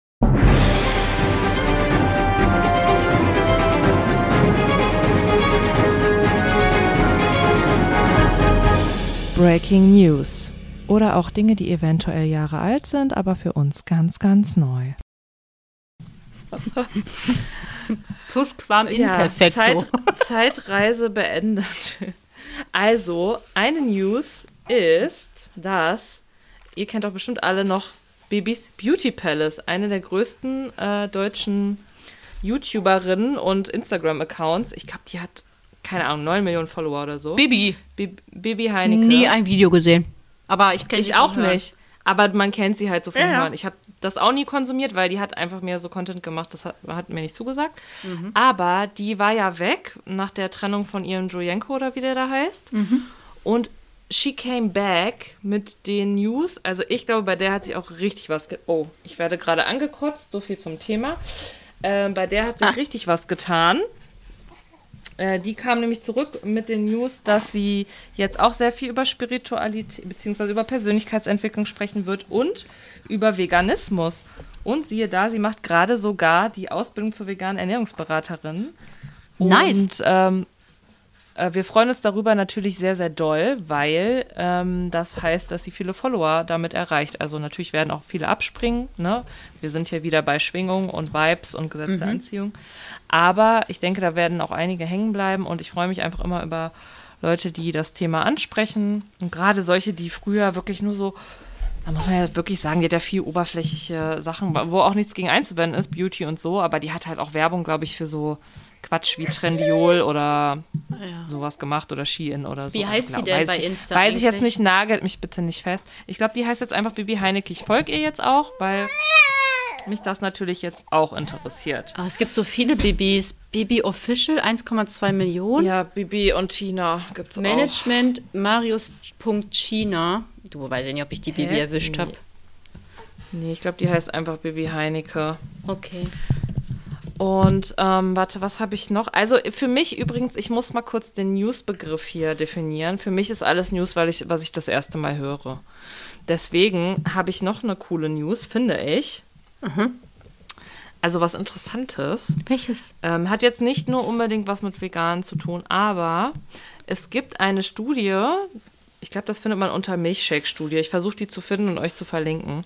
Breaking News. Oder auch Dinge, die eventuell Jahre alt sind, aber für uns ganz, ganz neu. Plusquam Ja, imperfecto. Zeit, Zeitreise beendet. Also, eine News ist, dass, ihr kennt doch bestimmt alle noch Bibis Beauty Palace, eine der größten äh, deutschen YouTuberinnen und Instagram-Accounts. Ich glaube, die hat, keine Ahnung, neun Millionen Follower oder so. Bibi. Bi- Bibi Heinecke. Nie ein Video gesehen. Aber ich kenne Ich auch nicht. Aber man kennt sie halt so von Ja, ja. Hören. Ich habe das auch nie konsumiert, weil die hat einfach mehr so Content gemacht, das hat, hat mir nicht zugesagt. Mhm. Aber die war ja weg nach der Trennung von ihrem Julienko oder wie der da heißt. Mhm. Und she came back mit den News. Also ich glaube, bei der hat sich auch richtig was... Ge- oh, ich werde gerade angekotzt, so viel zum Thema. Ähm, bei der hat sich Ah. richtig was getan. Äh, die kam nämlich zurück mit den News, dass sie jetzt auch sehr viel über Spiritualität bzw. über Persönlichkeitsentwicklung sprechen wird und über Veganismus. Und siehe da, sie macht gerade sogar die Ausbildung zur veganen Ernährungsberaterin. Nice. Und ähm, äh, wir freuen uns darüber natürlich sehr, sehr doll, weil ähm, das heißt, dass sie viele Follower damit erreicht. Also natürlich werden auch viele abspringen. Ne? Wir sind hier wieder bei Schwingung und Vibes und Gesetz der Anziehung. Aber ich denke, da werden auch einige hängen bleiben und ich freue mich einfach immer über Leute, die das Thema ansprechen. Und gerade solche, die früher wirklich nur so, da muss man ja wirklich sagen, die hat ja viel oberflächliche Sachen, wo auch nichts gegen einzuwenden ist, Beauty und so, aber die hat halt auch Werbung, glaube ich, für so Quatsch wie Trendiol oder Ja. sowas gemacht oder Shein oder so. Wie heißt sie Genau, denn weiß bei ich, Insta Weiß ich jetzt eigentlich? nicht, nagelt mich bitte nicht fest. Ich glaube, die heißt jetzt einfach Bibi Heinecke. Ich folge ihr jetzt auch, weil mich das natürlich jetzt auch interessiert. Ah, es gibt so viele Bibis. Bibi Official, eins Komma zwei Millionen. Ja, Bibi und Tina gibt es auch. Management Marius.China. Du, weiß ich nicht, ob ich die Bibi Hä? erwischt Nee. habe. Nee, ich glaube, die heißt einfach Bibi Heinecke. Okay. Und ähm, warte, was habe ich noch? Also für mich übrigens, ich muss mal kurz den News-Begriff hier definieren. Für mich ist alles News, weil ich, was ich das erste Mal höre. Deswegen habe ich noch eine coole News, finde ich. Also was Interessantes. Welches? Ähm, hat jetzt nicht nur unbedingt was mit Vegan zu tun, aber es gibt eine Studie, ich glaube, das findet man unter Milchshake-Studie. Ich versuche die zu finden und euch zu verlinken.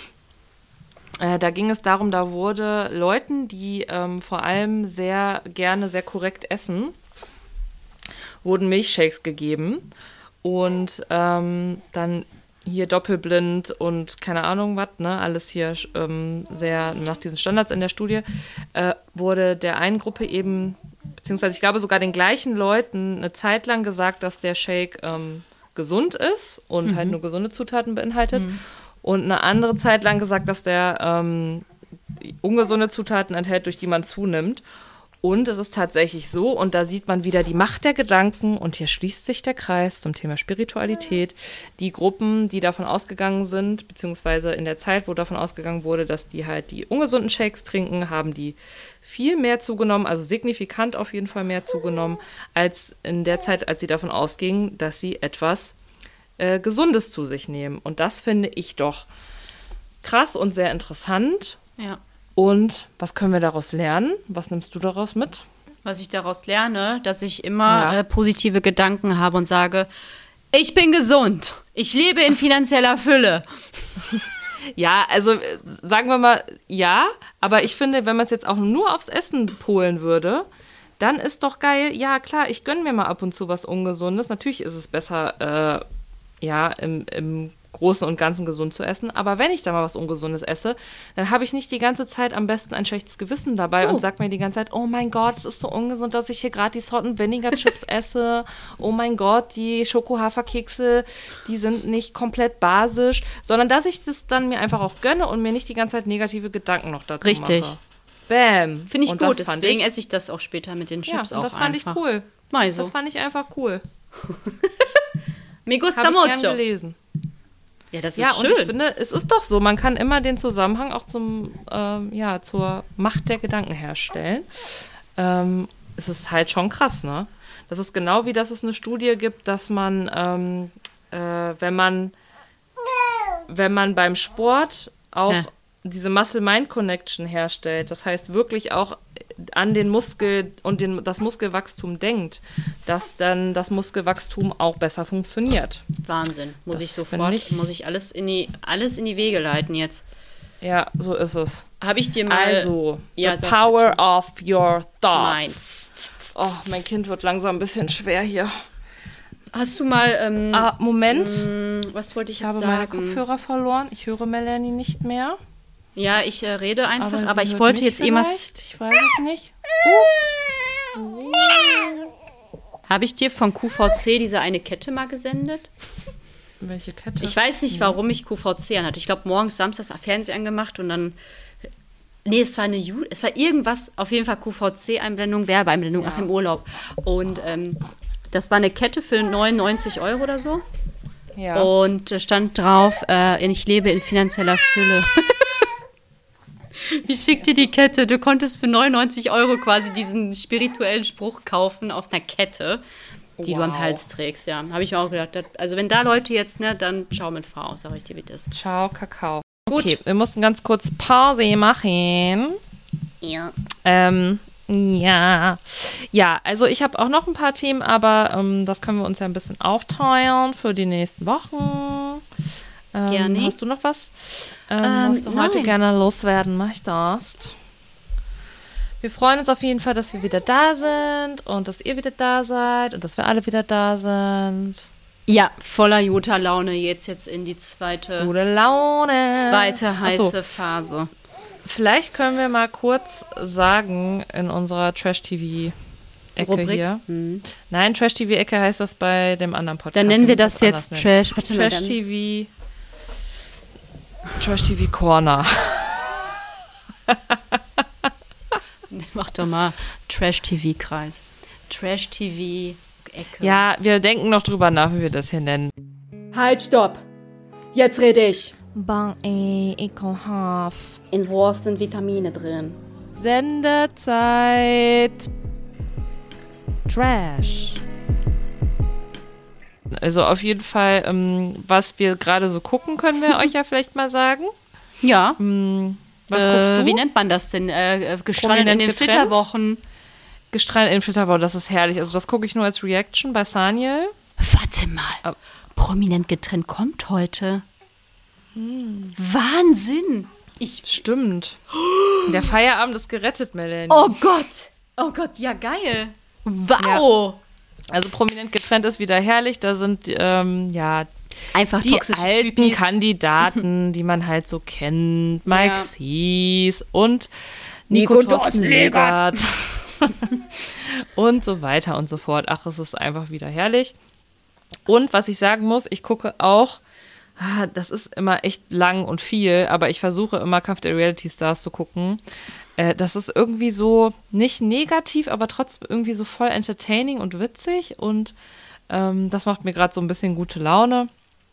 Äh, da ging es darum, da wurde Leuten, die ähm, vor allem sehr gerne, sehr korrekt essen, wurden Milchshakes gegeben. Und ähm, dann hier doppelblind und keine Ahnung was, ne, alles hier ähm, sehr nach diesen Standards in der Studie, äh, wurde der einen Gruppe eben, beziehungsweise ich glaube sogar den gleichen Leuten eine Zeit lang gesagt, dass der Shake ähm, gesund ist und mhm. halt nur gesunde Zutaten beinhaltet mhm. und eine andere Zeit lang gesagt, dass der ähm, ungesunde Zutaten enthält, durch die man zunimmt. Und es ist tatsächlich so, und da sieht man wieder die Macht der Gedanken, und hier schließt sich der Kreis zum Thema Spiritualität. Die Gruppen, die davon ausgegangen sind, beziehungsweise in der Zeit, wo davon ausgegangen wurde, dass die halt die ungesunden Shakes trinken, haben die viel mehr zugenommen, also signifikant auf jeden Fall mehr zugenommen, als in der Zeit, als sie davon ausgingen, dass sie etwas äh, Gesundes zu sich nehmen. Und das finde ich doch krass und sehr interessant. Ja. Und was können wir daraus lernen? Was nimmst du daraus mit? Was ich daraus lerne, dass ich immer Ja. äh, positive Gedanken habe und sage, ich bin gesund, ich lebe in finanzieller Fülle. Ja, also äh, sagen wir mal, ja, aber ich finde, wenn man es jetzt auch nur aufs Essen polen würde, dann ist doch geil, ja klar, ich gönne mir mal ab und zu was Ungesundes. Natürlich ist es besser, äh, ja, im, im Großen und Ganzen gesund zu essen, aber wenn ich da mal was Ungesundes esse, dann habe ich nicht die ganze Zeit am besten ein schlechtes Gewissen dabei So. und sage mir die ganze Zeit, oh mein Gott, es ist so ungesund, dass ich hier gerade die Salt and Vinegar Chips esse, oh mein Gott, die Schoko-Haferkekse, die sind nicht komplett basisch, sondern dass ich das dann mir einfach auch gönne und mir nicht die ganze Zeit negative Gedanken noch dazu Richtig. mache. Bam. Finde ich Und gut, das fand deswegen ich, esse ich das auch später mit den ja, Chips und auch das fand einfach. ich cool. Mal so. Das fand ich einfach cool. Me gusta Habe ich gern mucho. gelesen. Ja, das ist Ja, und schön. ich finde, es ist doch so, man kann immer den Zusammenhang auch zum, ähm, ja, zur Macht der Gedanken herstellen. Ähm, es ist halt schon krass, ne? Das ist genau wie, dass es eine Studie gibt, dass man, ähm, äh, wenn man, wenn man beim Sport auch Ja. diese Muscle-Mind-Connection herstellt, das heißt wirklich auch an den Muskel und den, das Muskelwachstum denkt, dass dann das Muskelwachstum auch besser funktioniert. Wahnsinn. Muss Das ich finde sofort, ich- muss ich alles in die, alles in die Wege leiten jetzt. Ja, so ist es. Habe ich dir mal... Also, ja, the sag power bitte. of your thoughts. Meins. Oh, mein Kind wird langsam ein bisschen schwer hier. Hast du mal... Ähm, Ah, Moment. mh, was wollte ich Ich jetzt habe meine sagen? Kopfhörer verloren. Ich höre Melanie nicht mehr. Ja, ich äh, rede einfach, aber, sie ich hört wollte mich jetzt eh was... vielleicht. Ich weiß es nicht. Habe ich dir von Q V C diese eine Kette mal gesendet? Welche Kette? Ich weiß nicht, warum ich Q V C anhatte. Ich glaube, morgens, samstags Fernseher angemacht und dann... Nee, es war eine Ju es war irgendwas, auf jeden Fall Q V C-Einblendung, Werbeeinblendung, Ja. ach, im Urlaub. Und ähm, das war eine Kette für neunundneunzig Euro oder so. Ja. Und äh, stand drauf, äh, ich lebe in finanzieller Fülle. Ich schick dir die Kette. Du konntest für neunundneunzig Euro quasi diesen spirituellen Spruch kaufen auf einer Kette, die du am Wow. Hals trägst. Ja, habe ich mir auch gedacht. Das, also wenn da Leute jetzt, ne, dann schau mit Frau, sag ich dir, wie das ist. Ciao, Kakao. Gut. Okay, wir mussten ganz kurz Pause machen. Ja. Ähm, ja. Ja, also ich habe auch noch ein paar Themen, aber ähm, das können wir uns ja ein bisschen aufteilen für die nächsten Wochen. Ähm, Gerne. Hast du noch was, ähm, Ähm, was du heute nein. gerne loswerden möchtest? Wir freuen uns auf jeden Fall, dass wir wieder da sind und dass ihr wieder da seid und dass wir alle wieder da sind. Ja, voller Jota-Laune jetzt jetzt in die zweite, Gute Laune. zweite Ach heiße so, Phase. vielleicht können wir mal kurz sagen in unserer Trash-T V-Ecke Rubrik? hier. Hm. Nein, Trash-T V-Ecke heißt das bei dem anderen Podcast. Dann nennen wir müssen das es jetzt anders nennen. Trash. Warte mal, dann- Trash-T V. Trash-T V-Corner. Mach doch mal Trash-T V-Kreis. Trash-T V-Ecke. Ja, wir denken noch drüber nach, wie wir das hier nennen. Halt, stopp. Jetzt rede ich. Bang, ey, ekelhaft. In Wurst sind Vitamine drin. Sendezeit. Trash. Also auf jeden Fall, ähm, was wir gerade so gucken, können wir euch ja vielleicht mal sagen. Ja. Hm, was äh, guckst du? Wie nennt man das denn? Äh, gestrandet Prominent in den getrennt? Flitterwochen. Gestrandet in Flitterwochen, das ist herrlich. Also das gucke ich nur als Reaction bei Saniel. Warte mal. Oh. Prominent getrennt kommt heute. Wahnsinn. Ich. Stimmt. Der Feierabend ist gerettet, Melanie. Oh Gott. Oh Gott, ja geil. Wow. Also prominent getrennt ist wieder herrlich. Da sind, ähm, ja, einfach die toxische alten Typis. Kandidaten, die man halt so kennt. Mike Ja. Sies und Nico, Nico Thorsten Legert. Legert. Und so weiter und so fort. Ach, es ist einfach wieder herrlich. Und was ich sagen muss, ich gucke auch, ah, das ist immer echt lang und viel, aber ich versuche immer Kampf der Reality Stars zu gucken. Äh, das ist irgendwie so nicht negativ, aber trotzdem irgendwie so voll entertaining und witzig und ähm, das macht mir gerade so ein bisschen gute Laune.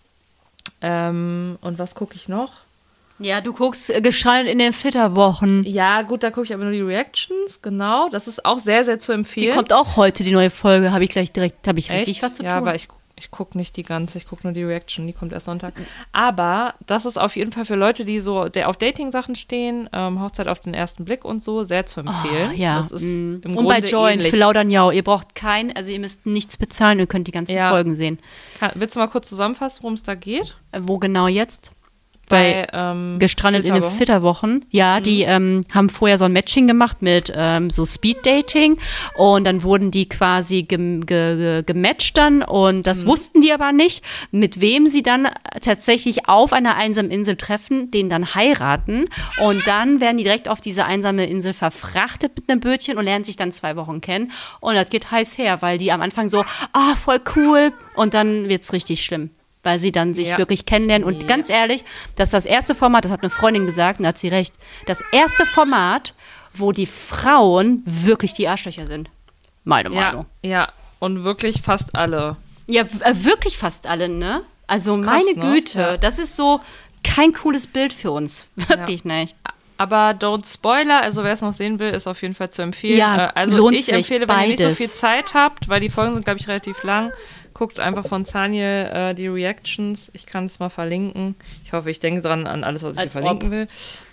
Ähm, und was gucke ich noch? Ja, du guckst äh, Geschrei in den Flitterwochen. Ja, gut, da gucke ich aber nur die Reactions, genau. Das ist auch sehr, sehr zu Die empfehlen. kommt auch heute, die neue Folge. Habe ich gleich direkt, habe ich richtig Echt? was zu ja, tun. aber ich, ich gucke nicht die ganze, ich gucke nur die Reaction, die kommt erst Sonntag. Aber das ist auf jeden Fall für Leute, die so der auf Dating-Sachen stehen, ähm, Hochzeit auf den ersten Blick und so, sehr zu empfehlen. Oh, ja. Das ist mm. im Und bei Grunde Join ähnlich. für Laudernjau. Ihr braucht kein, also ihr müsst nichts bezahlen und könnt die ganzen Ja. Folgen sehen. Kann, willst du mal kurz zusammenfassen, worum es da geht? Äh, Wo genau jetzt? Bei ähm, Gestrandet in den Flitterwochen? Flitterwochen. Ja, Mhm. die ähm, haben vorher so ein Matching gemacht mit ähm, so Speed-Dating und dann wurden die quasi gem ge ge gematcht dann und Mhm. das wussten die aber nicht, mit wem sie dann tatsächlich auf einer einsamen Insel treffen, den dann heiraten und dann werden die direkt auf diese einsame Insel verfrachtet mit einem Bötchen und lernen sich dann zwei Wochen kennen und das geht heiß her, weil die am Anfang so, ah, voll cool und dann wird's richtig schlimm. Weil sie dann sich Ja. wirklich kennenlernen. Und Ja. ganz ehrlich, das ist das erste Format, das hat eine Freundin gesagt, und da hat sie recht, das erste Format, wo die Frauen wirklich die Arschlöcher sind. Meine Ja, Meinung. ja, und wirklich fast alle. Ja, w- äh, wirklich fast alle, ne? Also Das ist krass, meine ne? Güte, Ja. das ist so kein cooles Bild für uns. Wirklich nicht. Aber don't spoiler, also wer es noch sehen will, ist auf jeden Fall zu empfehlen. Ja, Äh, also lohnt ich sich, empfehle, wenn ihr nicht so beides. viel Zeit habt, weil die Folgen sind, glaube ich, relativ lang, guckt einfach von Saniel äh, die Reactions. Ich kann es mal verlinken. Ich hoffe, ich denke dran an alles, was ich Als hier verlinken will.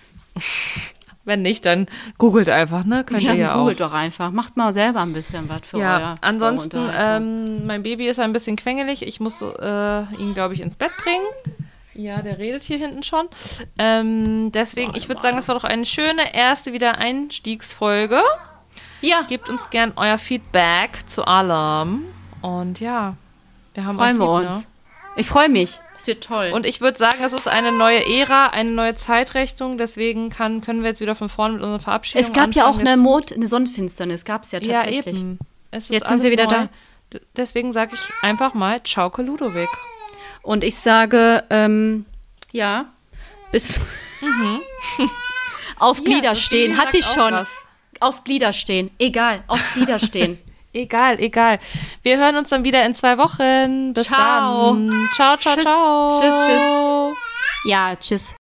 Wenn nicht, dann googelt einfach, ne? Könnt Ja, ihr ja auch. googelt doch einfach. Macht mal selber ein bisschen was für Ja, euer ansonsten, eure Unterhaltung. ähm, mein Baby ist ein bisschen quengelig. Ich muss äh, ihn, glaube ich, ins Bett bringen. Ja, der redet hier hinten schon. Ähm, deswegen, ich würde sagen, das war doch eine schöne erste wieder Einstiegsfolge. Ja, Gebt uns gern euer Feedback zu allem. Und ja, wir haben freuen euch wir lieb, uns. Ne? Ich freue mich. Es wird toll. Und ich würde sagen, es ist eine neue Ära, eine neue Zeitrechnung. Deswegen kann, können wir jetzt wieder von vorne mit unserer Verabschiedung es gab ja auch anfangen. eine, Mond, eine Sonnenfinsternis, gab es ja Ja, tatsächlich. eben. Es ist Jetzt sind alles wir wieder neu. da. D- Deswegen sage ich einfach mal Ciao, Ludovic. Und ich sage, ähm, ja, bis auf Glieder das stehen. Baby Hatte ich sagt auch schon. was. Auf Glieder stehen. Egal, auf Glieder stehen. Egal, egal. Wir hören uns dann wieder in zwei Wochen. Bis Ciao. dann. Ciao, ciao, Tschüss. ciao. Tschüss, tschüss. Ja, tschüss.